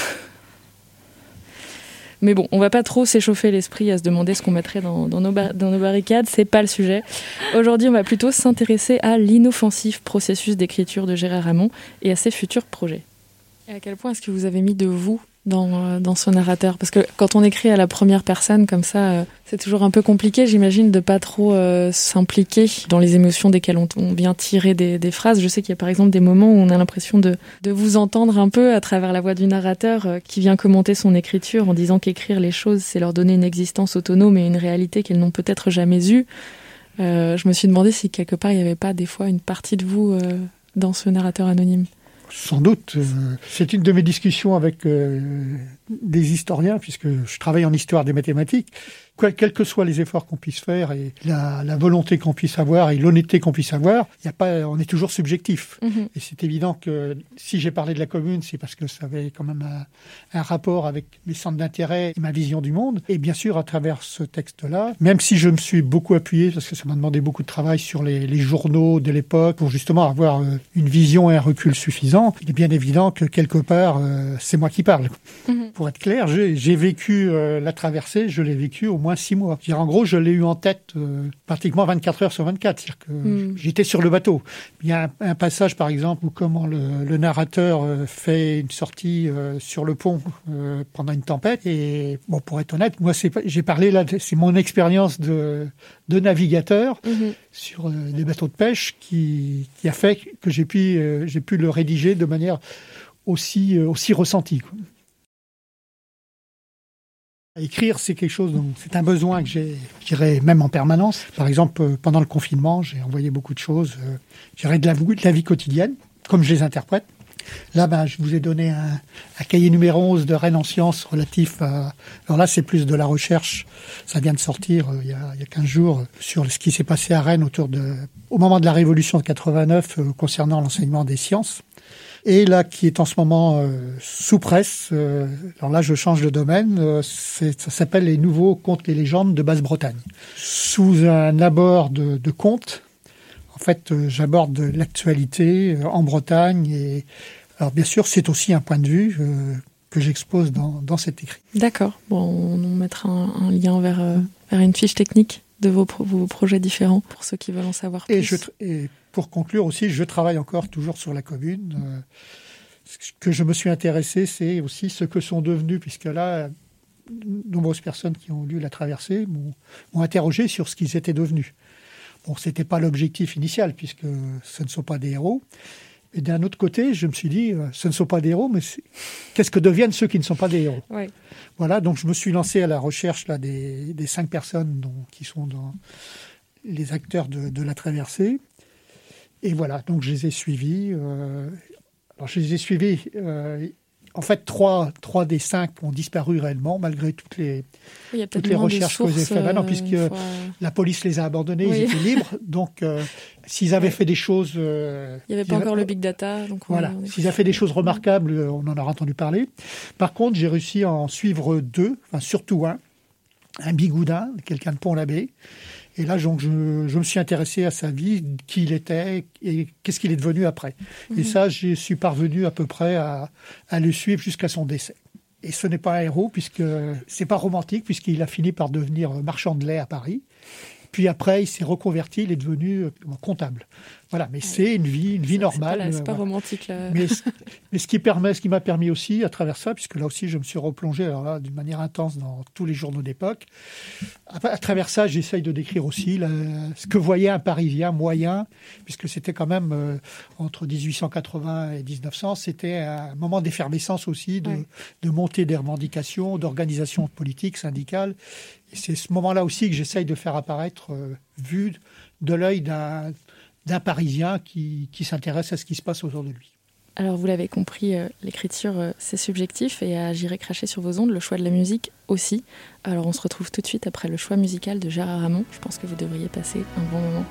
Mais bon, on va pas trop s'échauffer l'esprit à se demander ce qu'on mettrait dans, dans, nos, bar- dans nos barricades, c'est pas le sujet. Aujourd'hui, on va plutôt s'intéresser à l'inoffensif processus d'écriture de Gérard Hamon et à ses futurs projets. Et à quel point est-ce que vous avez mis de vous dans, dans ce narrateur? Parce que quand on écrit à la première personne comme ça, euh, c'est toujours un peu compliqué, j'imagine, de pas trop euh, s'impliquer dans les émotions desquelles on, on vient tirer des, des phrases. Je sais qu'il y a par exemple des moments où on a l'impression de, de vous entendre un peu à travers la voix du narrateur euh, qui vient commenter son écriture en disant qu'écrire les choses, c'est leur donner une existence autonome et une réalité qu'elles n'ont peut-être jamais eue. Euh, je me suis demandé si quelque part il n'y avait pas des fois une partie de vous euh, dans ce narrateur anonyme. Sans doute. Euh, c'est une de mes discussions avec euh, des historiens, puisque je travaille en histoire des mathématiques, quoi, quels que soient les efforts qu'on puisse faire et la, la volonté qu'on puisse avoir et l'honnêteté qu'on puisse avoir, y a pas, on est toujours subjectif. Mm-hmm. Et c'est évident que si j'ai parlé de la commune, c'est parce que ça avait quand même un, un rapport avec mes centres d'intérêt et ma vision du monde. Et bien sûr, à travers ce texte-là, même si je me suis beaucoup appuyé, parce que ça m'a demandé beaucoup de travail sur les, les journaux de l'époque, pour justement avoir une vision et un recul suffisant, il est bien évident que quelque part, euh, c'est moi qui parle. Mm-hmm. Pour être clair, j'ai, j'ai vécu euh, la traversée, je l'ai vécu au moins six mois. En gros, je l'ai eu en tête euh, pratiquement vingt-quatre heures sur vingt-quatre. C'est-à-dire que mm. j'étais sur le bateau. Il y a un, un passage, par exemple, où comment le, le narrateur euh, fait une sortie euh, sur le pont euh, pendant une tempête. Et bon, pour être honnête, moi, c'est, j'ai parlé là, c'est mon expérience de, de navigateur mm-hmm. sur euh, des bateaux de pêche qui, qui a fait que j'ai pu, euh, j'ai pu le rédiger de manière aussi, euh, aussi ressentie, quoi. Écrire, c'est quelque chose, donc c'est un besoin que j'ai, je dirais, même en permanence. Par exemple, pendant le confinement, j'ai envoyé beaucoup de choses, euh, je dirais de la, de la vie quotidienne, comme je les interprète. Là, ben, je vous ai donné un, un cahier numéro onze de Rennes en sciences relatif à... Alors là, c'est plus de la recherche. Ça vient de sortir euh, il y a, il y a quinze jours euh, sur ce qui s'est passé à Rennes autour de, au moment de la Révolution de quatre-vingt-neuf euh, concernant l'enseignement des sciences. Et là, qui est en ce moment euh, sous presse, euh, alors là, je change de domaine, euh, c'est, ça s'appelle Les nouveaux contes et légendes de Basse-Bretagne. Sous un abord de, de contes, en fait, euh, j'aborde l'actualité euh, en Bretagne. Et alors, bien sûr, c'est aussi un point de vue euh, que j'expose dans, dans cet écrit. D'accord. Bon, on mettra un, un lien vers, euh, vers une fiche technique de vos, pro- vos projets différents pour ceux qui veulent en savoir plus. Et je tra- et pour conclure aussi, je travaille encore toujours sur la commune. Euh, ce que je me suis intéressé, c'est aussi ce que sont devenus, puisque là, de nombreuses personnes qui ont lu la traversée m'ont, m'ont interrogé sur ce qu'ils étaient devenus. Bon, ce n'était pas l'objectif initial, puisque ce ne sont pas des héros. Et d'un autre côté, je me suis dit, euh, ce ne sont pas des héros, mais c'est... qu'est-ce que deviennent ceux qui ne sont pas des héros ? Ouais. Voilà, donc je me suis lancé à la recherche là, des, des cinq personnes dont, qui sont dans les acteurs de, de la traversée. Et voilà, donc je les ai suivis. Euh, alors je les ai suivis. Euh, en fait, trois, trois des cinq ont disparu réellement, malgré toutes les, oui, toutes les recherches que j'ai faites. Ah non, puisque fois... la police les a abandonnés, oui. Ils étaient libres. Donc, euh, s'ils avaient ouais. fait des choses... Euh, il n'y avait pas encore avaient... le big data. Donc voilà, on... s'ils avaient fait des choses remarquables, on en aura entendu parler. Par contre, j'ai réussi à en suivre deux, enfin surtout un, un bigoudin, quelqu'un de Pont-l'Abbé. Et là, donc, je, je me suis intéressé à sa vie, qui il était et qu'est-ce qu'il est devenu après. Mmh. Et ça, je suis parvenu à peu près à, à le suivre jusqu'à son décès. Et ce n'est pas un héros, puisque c'est pas romantique, puisqu'il a fini par devenir marchand de lait à Paris. Puis après, il s'est reconverti, il est devenu comptable. Voilà, mais c'est une vie, une vie ça, normale. C'est pas, là, c'est pas voilà. romantique là. Mais, mais ce qui permet, ce qui m'a permis aussi, à travers ça, puisque là aussi je me suis replongé alors là, d'une manière intense dans tous les journaux d'époque. À, à travers ça, j'essaye de décrire aussi la, ce que voyait un Parisien moyen, puisque c'était quand même euh, entre dix-huit cent quatre-vingts et dix-neuf cents, c'était un moment d'effervescence aussi, de, ouais. de montée des revendications, d'organisation politique, syndicale. Et c'est ce moment-là aussi que j'essaye de faire apparaître, euh, vu de l'œil d'un, d'un Parisien qui, qui s'intéresse à ce qui se passe autour de lui. Alors vous l'avez compris, euh, l'écriture euh, c'est subjectif et à J'irai cracher sur vos ondes, le choix de la musique aussi. Alors on se retrouve tout de suite après le choix musical de Gérard Hamon. Je pense que vous devriez passer un bon moment.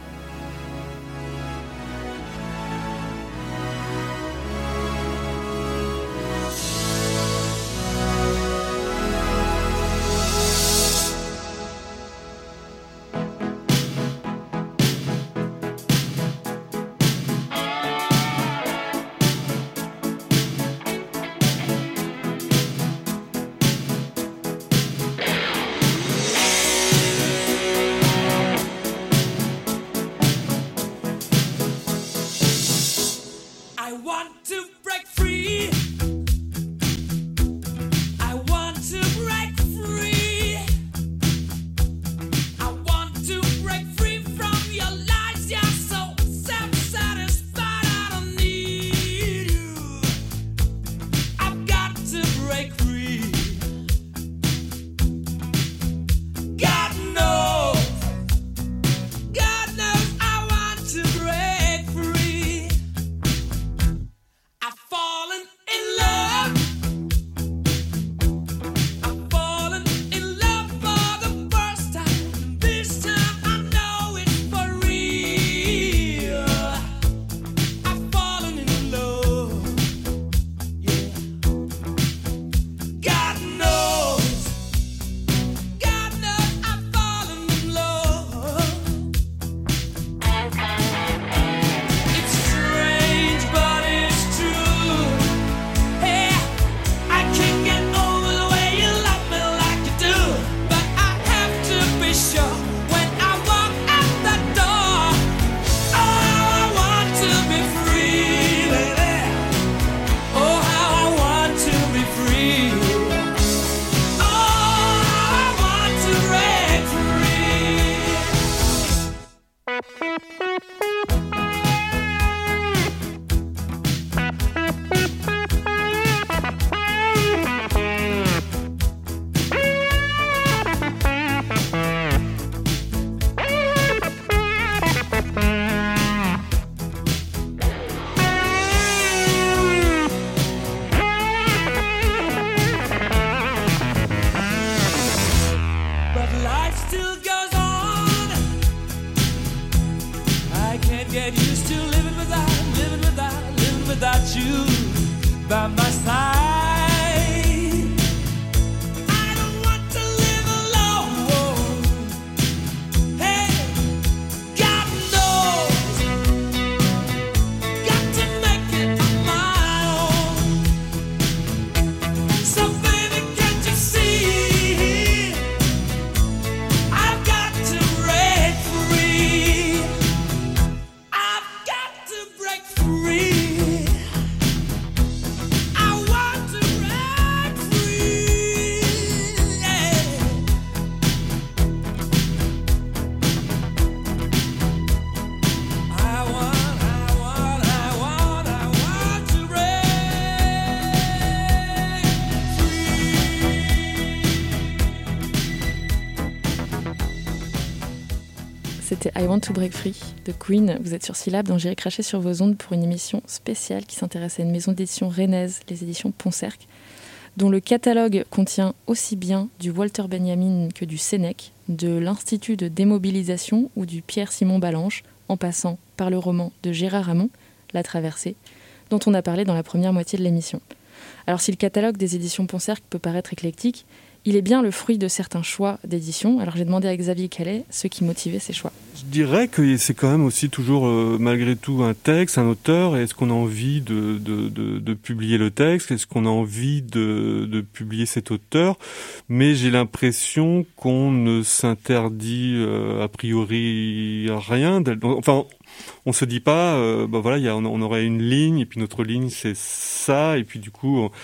c'était I Want to Break Free de Queen. Vous êtes sur Syllab, dont j'ai craché sur vos ondes pour une émission spéciale qui s'intéresse à une maison d'édition rennaise, les éditions Poncerc, dont le catalogue contient aussi bien du Walter Benjamin que du Sénèque, de l'Institut de démobilisation ou du Pierre-Simon Ballanche, en passant par le roman de Gérard Hamon, La Traversée, dont on a parlé dans la première moitié de l'émission. Alors si le catalogue des éditions Poncerc peut paraître éclectique, il est bien le fruit de certains choix d'édition. Alors j'ai demandé à Xavier Calais ce qui motivait ces choix. Je dirais que c'est quand même aussi toujours, euh, malgré tout, un texte, un auteur. Est-ce qu'on a envie de, de, de, de publier le texte ? Est-ce qu'on a envie de, de publier cet auteur ? Mais j'ai l'impression qu'on ne s'interdit euh, a priori à rien. Enfin, on se dit pas, euh, bah voilà, y a, on aurait une ligne, et puis notre ligne c'est ça, et puis du coup... On,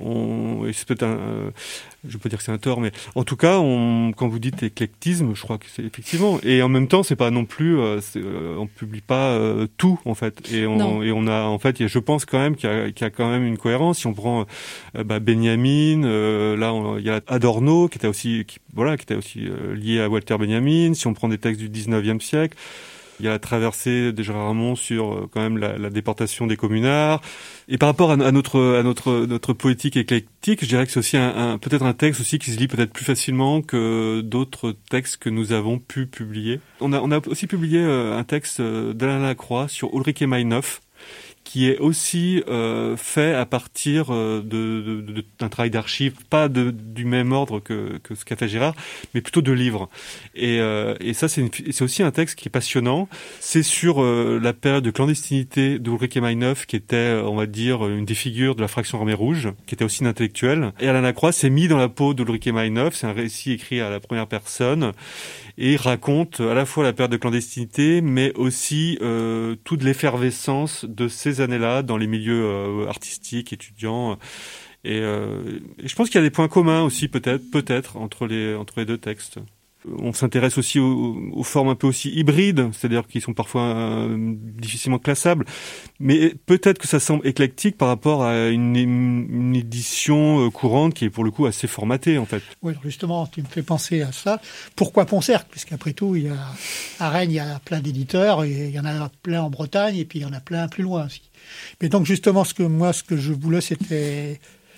On, et c'est peut-être un, euh, je peux dire que c'est un tort, mais en tout cas, on, quand vous dites éclectisme, je crois que c'est effectivement. Et en même temps, c'est pas non plus, euh, c'est, euh, on publie pas euh, tout en fait. Et on, et on a, en fait, je pense quand même qu'il y a, qu'il y a quand même une cohérence. Si on prend euh, bah, Benjamin, euh, là, on, il y a Adorno qui était aussi, qui, voilà, qui était aussi euh, lié à Walter Benjamin. Si on prend des textes du dix-neuvième siècle. Il y a la traversée de Gérard Hamon sur euh, quand même la, la déportation des communards. Et par rapport à, à notre à notre notre poétique éclectique, je dirais que c'est aussi un, un peut-être un texte aussi qui se lit peut-être plus facilement que d'autres textes que nous avons pu publier. On a on a aussi publié euh, un texte d'Alain Lacroix sur Ulrike Meinhof, qui est aussi euh, fait à partir euh, de, de, de, d'un travail d'archives, pas de, du même ordre que, que ce qu'a fait Gérard, mais plutôt de livres. Et, euh, et ça, c'est, une, c'est aussi un texte qui est passionnant. C'est sur euh, la période de clandestinité d'Ulrike Meinhof, qui était, on va dire, une des figures de la fraction Armée Rouge, qui était aussi une intellectuelle. Et Alain Lacroix s'est mis dans la peau d'Ulrike Meinhof. C'est un récit écrit à la première personne et raconte à la fois la période de clandestinité, mais aussi euh, toute l'effervescence de ces années-là dans les milieux euh, artistiques, étudiants. Et, euh, et je pense qu'il y a des points communs aussi, peut-être, peut-être entre les entre les deux textes. On s'intéresse aussi aux, aux formes un peu aussi hybrides, c'est-à-dire qui sont parfois euh, difficilement classables. Mais peut-être que ça semble éclectique par rapport à une, une édition courante qui est pour le coup assez formatée, en fait. Oui, alors justement, tu me fais penser à ça. Pourquoi Poncerc ? Puisqu'après tout, il y a, à Rennes, il y a plein d'éditeurs, et il y en a plein en Bretagne, et puis il y en a plein plus loin aussi. Mais donc justement, ce que moi, ce que je voulais, c'était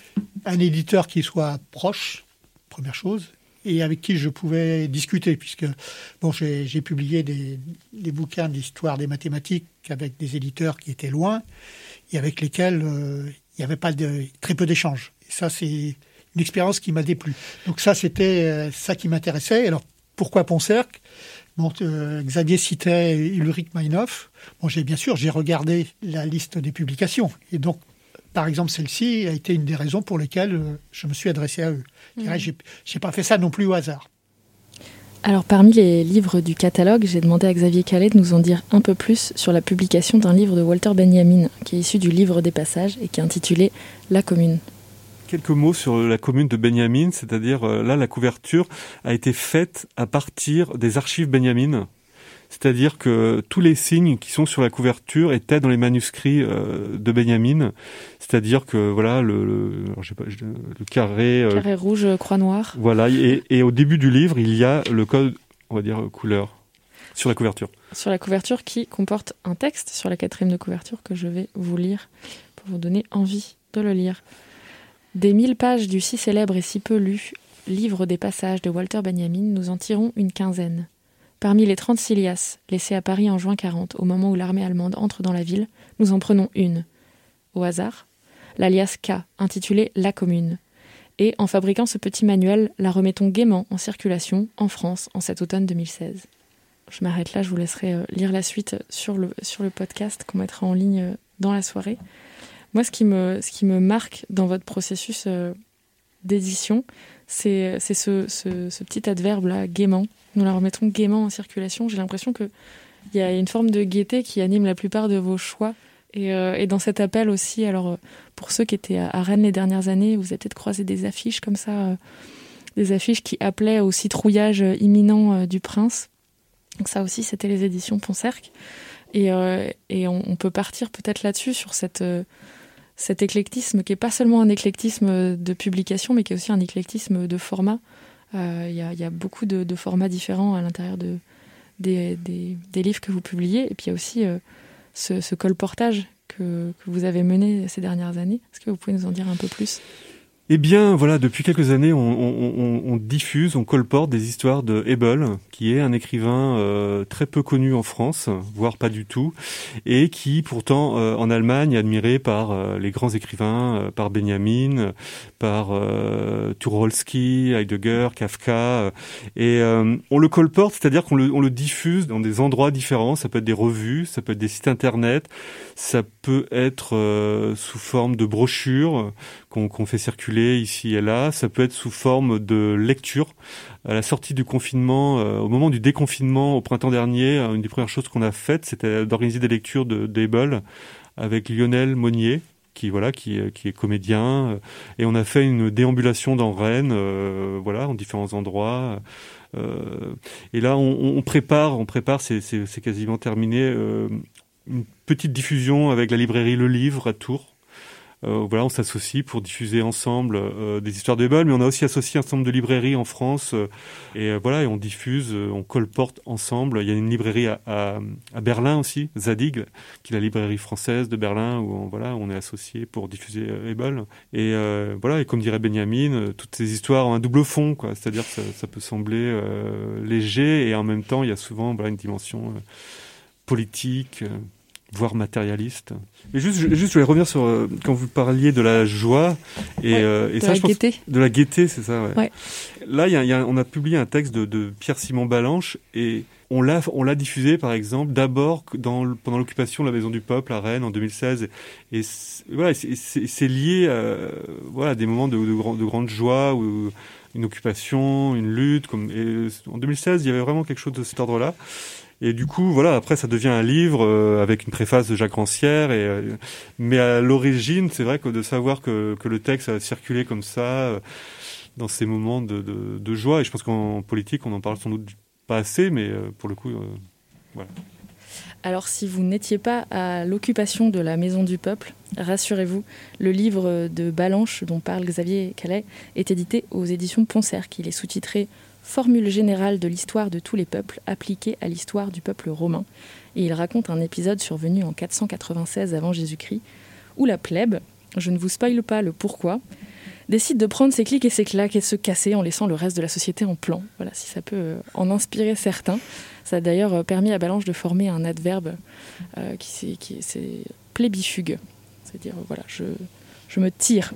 un éditeur qui soit proche, première chose, et avec qui je pouvais discuter, puisque bon, j'ai, j'ai publié des, des bouquins d'histoire des mathématiques avec des éditeurs qui étaient loin et avec lesquels euh, il n'y avait pas de, très peu d'échanges. Et ça, c'est une expérience qui m'a déplu. Donc ça, c'était euh, ça qui m'intéressait. Alors, pourquoi Poncerc ? Bon, euh, Xavier citait Ulrike Meinhof. Bon, j'ai bien sûr, j'ai regardé la liste des publications. Et donc, par exemple, celle-ci a été une des raisons pour lesquelles euh, je me suis adressé à eux. Mmh. Je n'ai pas fait ça non plus au hasard. Alors, parmi les livres du catalogue, j'ai demandé à Xavier Calais de nous en dire un peu plus sur la publication d'un livre de Walter Benjamin, qui est issu du livre des passages et qui est intitulé « La commune ». Quelques mots sur la commune de Benjamin, c'est-à-dire euh, là, la couverture a été faite à partir des archives Benjamin. C'est-à-dire que tous les signes qui sont sur la couverture étaient dans les manuscrits euh, de Benjamin. C'est-à-dire que voilà le, le, alors, je sais pas, le carré, euh, carré rouge, croix noire. Voilà, et, et au début du livre, il y a le code, on va dire couleur, sur la couverture. Sur la couverture qui comporte un texte sur la quatrième de couverture que je vais vous lire pour vous donner envie de le lire. Des mille pages du si célèbre et si peu lu livre des passages de Walter Benjamin, nous en tirons une quinzaine. Parmi les trente-six liasses laissées à Paris en juin quarante, au moment où l'armée allemande entre dans la ville, nous en prenons une. Au hasard, la liasse K, intitulée « La commune ». Et, en fabriquant ce petit manuel, la remettons gaiement en circulation en France en cet automne deux mille seize. Je m'arrête là, je vous laisserai lire la suite sur le, sur le podcast qu'on mettra en ligne dans la soirée. Moi, ce qui me, ce qui me marque dans votre processus d'édition, c'est, c'est ce, ce, ce petit adverbe-là, gaiement. Nous la remettrons gaiement en circulation. J'ai l'impression qu'il y a une forme de gaieté qui anime la plupart de vos choix. Et, euh, et dans cet appel aussi, alors pour ceux qui étaient à, à Rennes les dernières années, vous avez peut-être croisé des affiches comme ça, euh, des affiches qui appelaient au citrouillage imminent euh, du prince. Donc ça aussi, c'était les éditions Poncerc. Et, euh, et on, on peut partir peut-être là-dessus, sur cette, euh, cet éclectisme qui n'est pas seulement un éclectisme de publication, mais qui est aussi un éclectisme de format. Il euh, y, y a beaucoup de, de formats différents à l'intérieur de, des, des, des livres que vous publiez. Et puis il y a aussi euh, ce, ce colportage que, que vous avez mené ces dernières années. Est-ce que vous pouvez nous en dire un peu plus ? Eh bien, voilà, depuis quelques années, on, on, on, on diffuse, on colporte des histoires de Hebel, qui est un écrivain euh, très peu connu en France, voire pas du tout, et qui, pourtant, euh, en Allemagne, est admiré par euh, les grands écrivains, euh, par Benjamin, par euh, Tucholsky, Heidegger, Kafka, euh, et euh, on le colporte, c'est-à-dire qu'on le, on le diffuse dans des endroits différents. Ça peut être des revues, ça peut être des sites internet, ça peut être euh, sous forme de brochures qu'on, qu'on fait circuler ici et là, ça peut être sous forme de lecture. À la sortie du confinement, euh, au moment du déconfinement au printemps dernier, une des premières choses qu'on a faites, c'était d'organiser des lectures de d'Hebel avec Lionel Monnier, qui voilà, qui, qui est comédien, et on a fait une déambulation dans Rennes, euh, voilà, en différents endroits. Euh, et là, on, on prépare, on prépare, c'est, c'est, c'est quasiment terminé, euh, une petite diffusion avec la librairie Le Livre à Tours. Euh, voilà, on s'associe pour diffuser ensemble euh, des histoires de Hebel, mais on a aussi associé un certain nombre de librairies en France, euh, et euh, voilà, et on diffuse, euh, on colporte ensemble. Il y a une librairie à, à, à Berlin aussi, Zadig, qui est la librairie française de Berlin, où on, voilà, on est associé pour diffuser euh, Hebel. Et euh, voilà, et comme dirait Benjamin, euh, toutes ces histoires ont un double fond, quoi. C'est-à-dire que ça, ça peut sembler euh, léger, et en même temps, il y a souvent voilà, une dimension euh, politique, euh, voire matérialiste. Mais juste, je, juste, je voulais revenir sur euh, quand vous parliez de la joie et, ouais, euh, et de ça, la je pense, gaieté. De la gaieté, c'est ça. Ouais. Ouais. Là, y a, y a, on a publié un texte de, de Pierre-Simon Balanche et on l'a, on l'a diffusé, par exemple, d'abord dans, pendant l'occupation de la Maison du Peuple à Rennes en deux mille seize. Et, et c'est, voilà, c'est, c'est, c'est lié à voilà, des moments de, de, grand, de grande joie, ou une occupation, une lutte. Comme, et en deux mille seize, il y avait vraiment quelque chose de cet ordre-là. Et du coup, voilà, après, ça devient un livre euh, avec une préface de Jacques Rancière. Et, euh, mais à l'origine, c'est vrai que de savoir que, que le texte a circulé comme ça, euh, dans ces moments de, de, de joie, et je pense qu'en politique, on en parle sans doute pas assez, mais euh, pour le coup, euh, voilà. Alors, si vous n'étiez pas à l'occupation de la Maison du Peuple, rassurez-vous, le livre de Balanche, dont parle Xavier Calais, est édité aux éditions Poncerc. Il est sous-titré Formule générale de l'histoire de tous les peuples appliquée à l'histoire du peuple romain. Et il raconte un épisode survenu en quatre cent quatre-vingt-seize avant Jésus-Christ, où la plèbe, je ne vous spoile pas le pourquoi, décide de prendre ses clics et ses claques et de se casser en laissant le reste de la société en plan. Voilà, si ça peut en inspirer certains. Ça a d'ailleurs permis à Balanche de former un adverbe euh, qui, c'est, qui c'est plébifugue. C'est-à-dire, voilà, je, je me tire.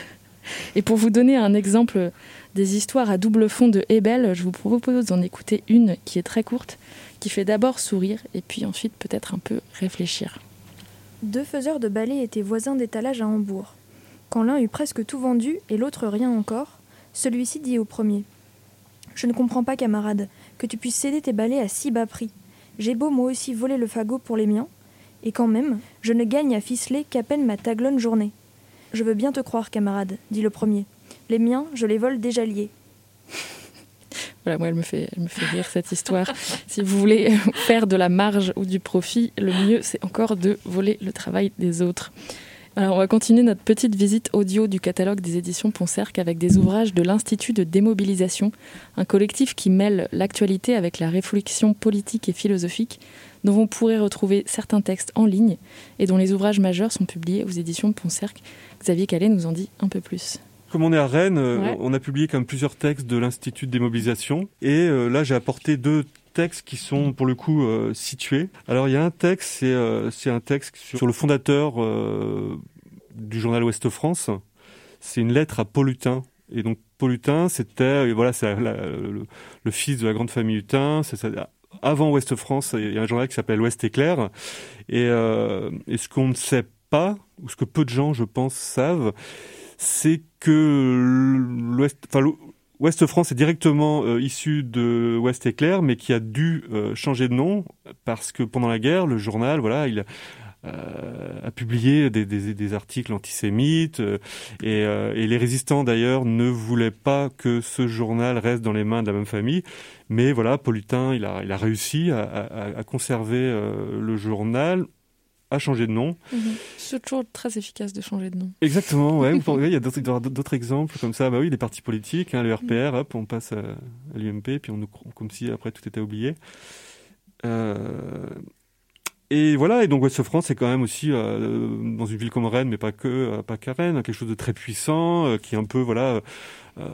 Et pour vous donner un exemple des histoires à double fond de Hebel, je vous propose d'en écouter une qui est très courte, qui fait d'abord sourire et puis ensuite peut-être un peu réfléchir. Deux faiseurs de balais étaient voisins d'étalage à Hambourg. Quand l'un eut presque tout vendu et l'autre rien encore, celui-ci dit au premier : « Je ne comprends pas, camarade, que tu puisses céder tes balais à si bas prix. J'ai beau moi aussi voler le fagot pour les miens, et quand même, je ne gagne à ficeler qu'à peine ma taglonne journée. Je veux bien te croire, camarade, dit le premier. Les miens, je les vole déjà liés. » Voilà, moi, elle me fait, elle me fait rire, cette histoire. Si vous voulez faire de la marge ou du profit, le mieux, c'est encore de voler le travail des autres. Alors, on va continuer notre petite visite audio du catalogue des éditions Poncerc avec des ouvrages de l'Institut de démobilisation, un collectif qui mêle l'actualité avec la réflexion politique et philosophique, dont vous pourrez retrouver certains textes en ligne et dont les ouvrages majeurs sont publiés aux éditions Poncerc. Xavier Calais nous en dit un peu plus. Comme on est à Rennes, ouais. on a publié comme plusieurs textes de l'Institut de démobilisation. Et euh, là, j'ai apporté deux textes qui sont, pour le coup, euh, situés. Alors, il y a un texte, c'est, euh, c'est un texte sur, sur le fondateur euh, du journal Ouest France. C'est une lettre à Paul Hutin. Et donc, Paul Hutin, c'était, voilà, c'est la, la, le, le fils de la grande famille Hutin. C'est ça. Avant Ouest France, il y a un journal qui s'appelle Ouest Éclair. Et, euh, et ce qu'on ne sait pas, ou ce que peu de gens, je pense, savent, c'est que l'Ouest, enfin, Ouest France est directement euh, issu de Ouest Éclair, mais qui a dû euh, changer de nom parce que pendant la guerre, le journal, voilà, il euh, a publié des, des, des articles antisémites euh, et, euh, et les résistants d'ailleurs ne voulaient pas que ce journal reste dans les mains de la même famille. Mais voilà, Paul Hutin, il a, il a réussi à, à, à conserver euh, le journal, à changer de nom. Mmh. C'est toujours très efficace de changer de nom. Exactement, ouais. Il y a d'autres, d'autres exemples comme ça. Bah oui, les partis politiques, hein, le R P R, hop, on passe à, à l'U M P, puis on, comme si après tout était oublié. Euh, et voilà, et donc Ouest France, c'est quand même aussi, euh, dans une ville comme Rennes, mais pas que, euh, pas qu'à Rennes, quelque chose de très puissant, euh, qui est un peu, voilà, euh,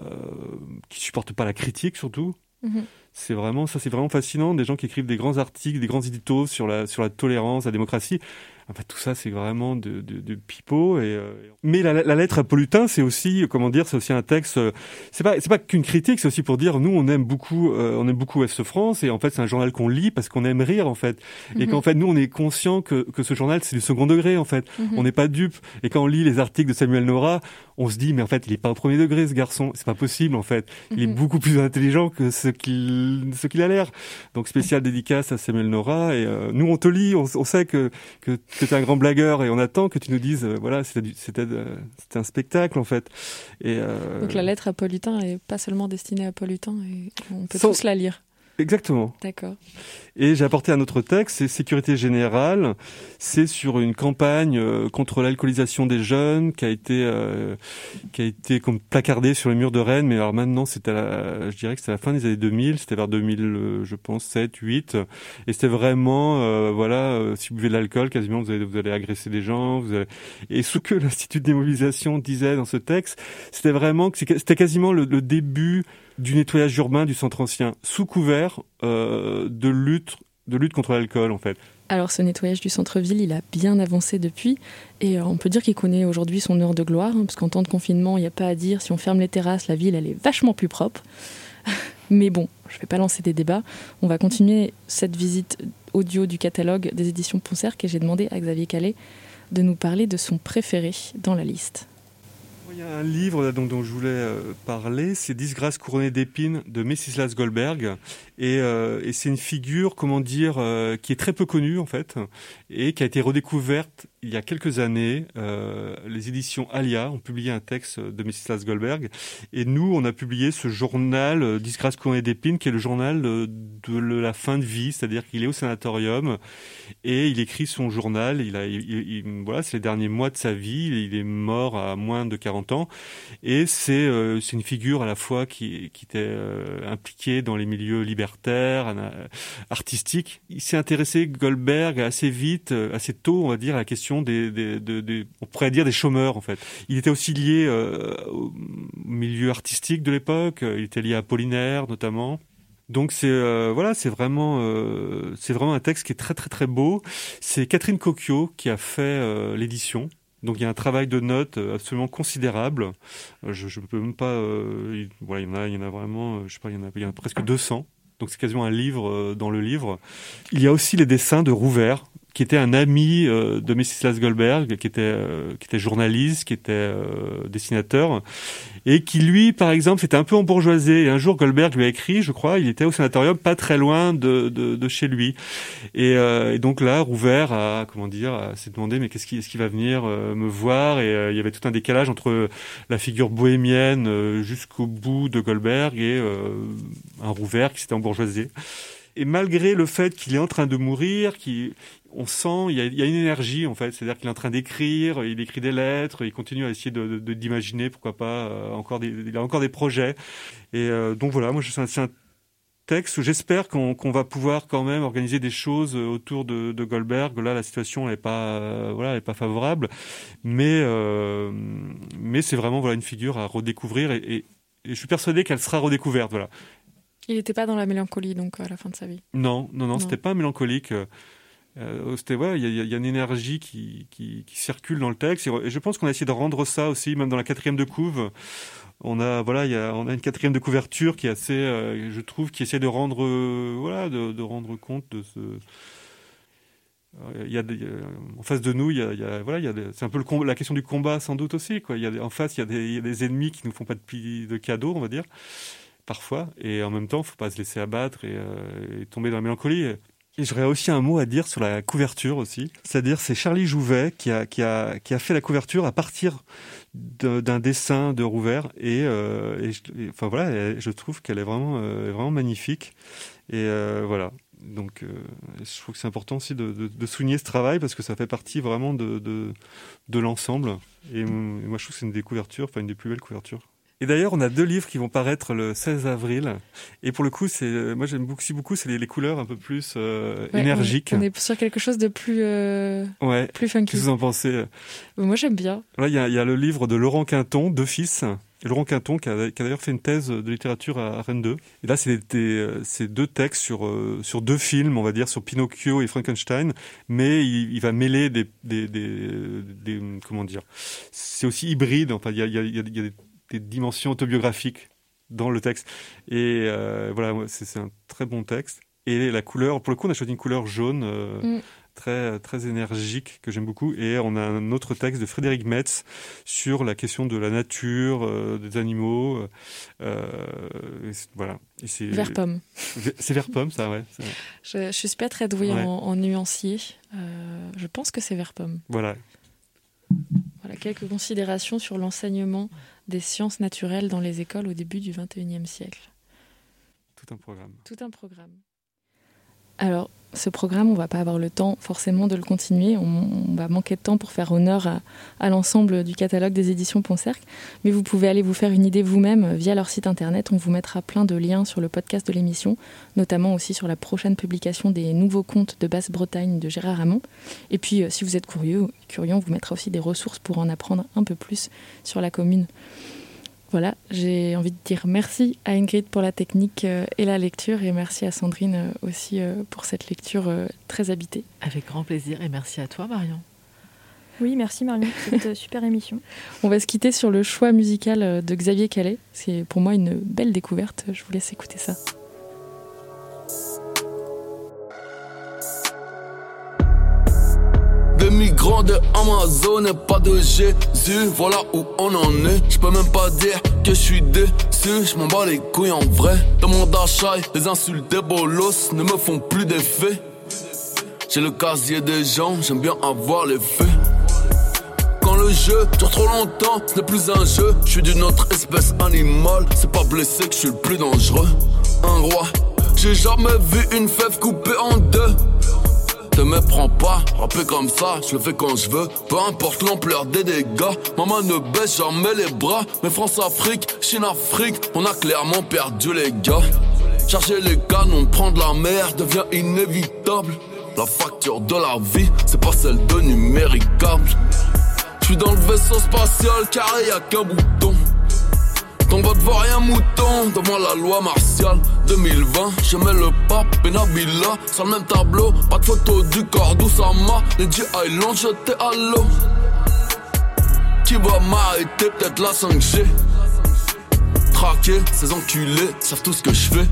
qui supporte pas la critique surtout. Mmh. C'est vraiment, ça c'est vraiment fascinant, des gens qui écrivent des grands articles, des grands éditos sur la, sur la tolérance, la démocratie. En fait, tout ça, c'est vraiment de, de, de pipeau. Et, euh... Mais la, la lettre à Polutin, c'est aussi, comment dire, c'est aussi un texte. Euh, c'est pas, c'est pas qu'une critique, c'est aussi pour dire, nous, on aime beaucoup, euh, on aime beaucoup Ouest France, et en fait, c'est un journal qu'on lit parce qu'on aime rire, en fait, mm-hmm. et qu'en fait, nous, on est conscient que que ce journal, c'est du second degré, en fait. Mm-hmm. On n'est pas dupes. Et quand on lit les articles de Samuel Nora, on se dit, mais en fait, il est pas au premier degré, ce garçon. C'est pas possible, en fait. Il mm-hmm. est beaucoup plus intelligent que ce qu'il, ce qu'il a l'air. Donc, spécial dédicace à Samuel Nora. Et euh, nous, on te lit, on, on sait que que que t'es un grand blagueur et on attend que tu nous dises euh, voilà c'était du, c'était, euh, c'était un spectacle en fait. Et euh... donc la lettre à Polutin est pas seulement destinée à Polutin et on peut Sans... tous la lire. Exactement. D'accord. Et j'ai apporté un autre texte, c'est Sécurité Générale. C'est sur une campagne euh, contre l'alcoolisation des jeunes qui a été euh, qui a été comme placardée sur les murs de Rennes. Mais alors maintenant, c'était à la, je dirais que c'était à la fin des années deux mille. C'était vers deux mille, euh, je pense, sept, huit. Et c'était vraiment, euh, voilà, euh, si vous buvez de l'alcool, quasiment vous allez vous allez agresser des gens. Vous allez... Et ce que l'Institut de démobilisation disait dans ce texte, c'était vraiment que c'était quasiment le, le début du nettoyage urbain du centre ancien, sous couvert euh, de lutte, de lutte contre l'alcool, en fait. Alors, ce nettoyage du centre-ville, il a bien avancé depuis, et euh, on peut dire qu'il connaît aujourd'hui son heure de gloire, hein, parce qu'en temps de confinement, il n'y a pas à dire, si on ferme les terrasses, la ville, elle est vachement plus propre. Mais bon, je ne vais pas lancer des débats. On va continuer cette visite audio du catalogue des éditions Poncerc, et j'ai demandé à Xavier Calais de nous parler de son préféré dans la liste. Il y a un livre là, dont, dont je voulais euh, parler, c'est Disgrâce couronnée d'épines de Mstislav Goldberg. Et, euh, et c'est une figure, comment dire, euh, qui est très peu connue en fait, et qui a été redécouverte il y a quelques années. Euh, les éditions Alia ont publié un texte de Mstislav Goldberg, et nous, on a publié ce journal euh, Disgrâce couronnée d'épines, qui est le journal de, de la fin de vie, c'est-à-dire qu'il est au sanatorium et il écrit son journal. Il a, il, il, voilà, c'est les derniers mois de sa vie. Il est mort à moins de quarante ans, et c'est, euh, c'est une figure à la fois qui, qui était euh, impliquée dans les milieux libertaires, artistique. Il s'est intéressé, Goldberg, assez vite, assez tôt, on va dire, à la question des, des, des, des on pourrait dire des chômeurs, en fait. Il était aussi lié euh, au milieu artistique de l'époque. Il était lié à Apollinaire, notamment. Donc c'est euh, voilà, c'est vraiment euh, c'est vraiment un texte qui est très très très beau. C'est Catherine Cocchio qui a fait euh, l'édition. Donc il y a un travail de notes absolument considérable. Je ne peux même pas. Euh, il, voilà, il y en a, il y en a vraiment. Euh, je sais pas, il y en a, il y en a presque deux cents. Donc c'est quasiment un livre euh, dans le livre. Il y a aussi les dessins de Rouvert, qui était un ami euh, de Mstislav Goldberg, qui était euh, qui était journaliste, qui était euh, dessinateur, et qui lui, par exemple, c'était un peu embourgeoisé. Et un jour, Goldberg lui a écrit, je crois, il était au sanatorium, pas très loin de de, de chez lui. Et, euh, et donc là, Rouvert a, comment dire, a, s'est demandé, mais qu'est-ce qui, est-ce qu'il va venir euh, me voir? Et euh, il y avait tout un décalage entre la figure bohémienne euh, jusqu'au bout de Goldberg et euh, un Rouvert qui s'était embourgeoisé. Et malgré le fait qu'il est en train de mourir, qu'il, on sent, il y, a, il y a une énergie en fait, c'est-à-dire qu'il est en train d'écrire, il écrit des lettres, il continue à essayer de, de, d'imaginer, pourquoi pas, euh, encore des, il a encore des projets. Et euh, donc voilà, moi c'est un, c'est un texte où j'espère qu'on, qu'on va pouvoir quand même organiser des choses autour de, de Goldberg. Là, la situation n'est pas, euh, voilà, elle est pas favorable, mais euh, mais c'est vraiment voilà une figure à redécouvrir, et, et, et je suis persuadé qu'elle sera redécouverte. Voilà. Il n'était pas dans la mélancolie, donc, à la fin de sa vie. Non, non, non, non. C'était pas mélancolique. Euh, c'était, ouais, il y, y, y a une énergie qui, qui, qui circule dans le texte. Et je pense qu'on a essayé de rendre ça aussi, même dans la quatrième de couve. On a, voilà, y a, on a une quatrième de couverture qui est assez, euh, je trouve, qui essaie de rendre, euh, voilà, de, de rendre compte de ce. Il y a, des, en face de nous, il y a, il y a voilà, il y a des, c'est un peu le combat, la question du combat sans doute aussi, quoi. Il y a des, en face, il y a des, il y a des ennemis qui nous font pas de, de cadeaux, on va dire. Parfois, et en même temps, il ne faut pas se laisser abattre et, euh, et tomber dans la mélancolie. Et j'aurais aussi un mot à dire sur la couverture aussi. C'est-à-dire, c'est Charlie Jouvet qui a, qui a, qui a fait la couverture à partir de, d'un dessin de Rouvert. Et, euh, et, je, et enfin voilà, et je trouve qu'elle est vraiment, euh, vraiment magnifique. Et euh, voilà. Donc, euh, je trouve que c'est important aussi de, de, de souligner ce travail parce que ça fait partie vraiment de, de, de l'ensemble. Et, et moi, je trouve que c'est une des couvertures, enfin une des plus belles couvertures. Et d'ailleurs, on a deux livres qui vont paraître le seize avril. Et pour le coup, c'est, moi j'aime beaucoup, aussi beaucoup, c'est les, les couleurs un peu plus euh, ouais, énergiques. On est sur quelque chose de plus, euh, ouais. plus funky. Qu'est-ce que vous en pensez ? Moi j'aime bien. Là, il y a, y a le livre de Laurent Quinton, Deux fils. Et Laurent Quinton, qui a, qui a d'ailleurs fait une thèse de littérature à Rennes deux. Et là, c'est, des, c'est deux textes sur, euh, sur deux films, on va dire, sur Pinocchio et Frankenstein. Mais il, il va mêler des, des, des, des, comment dire, c'est aussi hybride. Enfin, il y a, il y a, il y a des des dimensions autobiographiques dans le texte. Et euh, voilà, c'est, c'est un très bon texte. Et la couleur, pour le coup, on a choisi une couleur jaune euh, mm. très, très énergique, que j'aime beaucoup. Et on a un autre texte de Frédéric Metz sur la question de la nature, euh, des animaux. Euh, et voilà. Et c'est, vert pomme. C'est vert pomme, ça, ouais. Je ne suis pas très douée ouais. en, en nuancier. Euh, je pense que c'est vert pomme. Voilà. Voilà, quelques considérations sur l'enseignement des sciences naturelles dans les écoles au début du vingt et unième siècle. Tout un programme. Tout un programme. Alors, ce programme, on ne va pas avoir le temps forcément de le continuer. On, on va manquer de temps pour faire honneur à, à l'ensemble du catalogue des éditions Poncercle. Mais vous pouvez aller vous faire une idée vous-même via leur site internet. On vous mettra plein de liens sur le podcast de l'émission, notamment aussi sur la prochaine publication des nouveaux contes de Basse-Bretagne de Gérard Hamon. Et puis, si vous êtes curieux, curieux, on vous mettra aussi des ressources pour en apprendre un peu plus sur la commune. Voilà, j'ai envie de dire merci à Ingrid pour la technique et la lecture, et merci à Sandrine aussi pour cette lecture très habitée. Avec grand plaisir, et merci à toi Marion. Oui, merci Marion pour cette super émission. On va se quitter sur le choix musical de Xavier Calais. C'est pour moi une belle découverte, je vous laisse écouter ça. Des migrants de Amazon et pas de Jésus, voilà où on en est. Je peux même pas dire que je suis déçu, je m'en bats les couilles en vrai. Dans mon d'achat, les insultes des bolos ne me font plus d'effet. J'ai le casier des gens, j'aime bien avoir les faits. Quand le jeu dure trop longtemps, ce n'est plus un jeu. Je suis d'une autre espèce animale, c'est pas blessé que je suis le plus dangereux. Un roi, j'ai jamais vu une fève coupée en deux. Te méprends pas, rapper comme ça, je le fais quand je veux. Peu importe l'ampleur des dégâts, maman ne baisse jamais les bras. Mais France-Afrique, Chine-Afrique, on a clairement perdu les gars. Charger les canons, prendre la mer devient inévitable. La facture de la vie, c'est pas celle de numéricable. J'suis dans le vaisseau spatial, carré y'a qu'un bouton. Ton vote vaut rien mouton, devant la loi martiale. deux mille vingt, je mets le pape et Nabila sur le même tableau. Pas de photo du corps d'Oussama, les G I l'ont jeté à l'eau. Qui va m'arrêter, peut-être la cinq G. Traquer, ces enculés savent tout ce que je fais.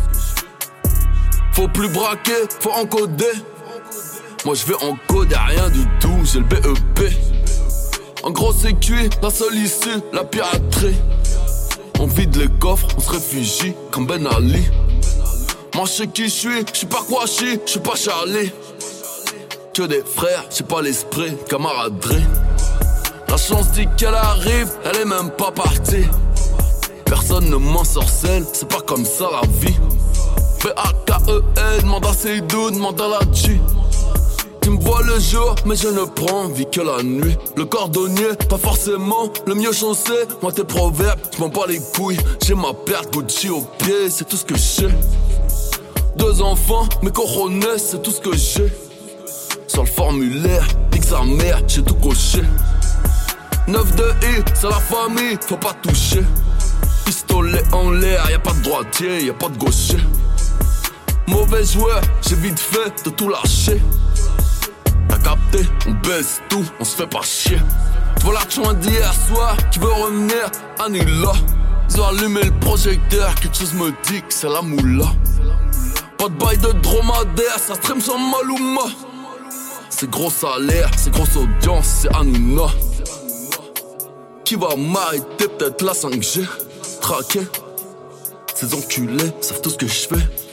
Faut plus braquer, faut encoder. Moi je vais encoder rien du tout, j'ai le B E P. En gros c'est cuit, la seule issue, la piraterie. On vide les coffres, on se réfugie comme Ben Ali. Moi je sais qui je suis, je suis pas Kouachi, je suis pas Charlie. Que des frères, j'ai pas l'esprit, camaraderie. La chance dit qu'elle arrive, elle est même pas partie. Personne ne m'ensorcelle, c'est pas comme ça la vie. B A K E L, demande à Seydou, demande à la G. Tu me vois le jour, mais je ne prends vie que la nuit. Le cordonnier, pas forcément le mieux chaussé. Moi tes proverbes, je m'en bats les couilles. J'ai ma paire Gucci au pied, c'est tout ce que j'ai. Deux enfants, mes coronets, c'est tout ce que j'ai. Sur le formulaire, nique sa mère, j'ai tout coché. neuf de I, c'est la famille, faut pas toucher. Pistolet en l'air, y'a pas de droitier, y'a pas de gaucher. Mauvais joueur, j'ai vite fait de tout lâcher. T'as capté, on baisse tout, on se fait pas chier. Tu vois l'action d'hier soir, qui veut revenir, annule-la. Ils ont allumé le projecteur, quelque chose me dit que c'est la moula. Pas de bail de dromadaire, ça stream sans Maluma. C'est gros salaire, c'est grosse audience, c'est Hanouna. Qui va m'arrêter, peut-être la cinq G. Traqué, ces enculés savent tout ce que je fais.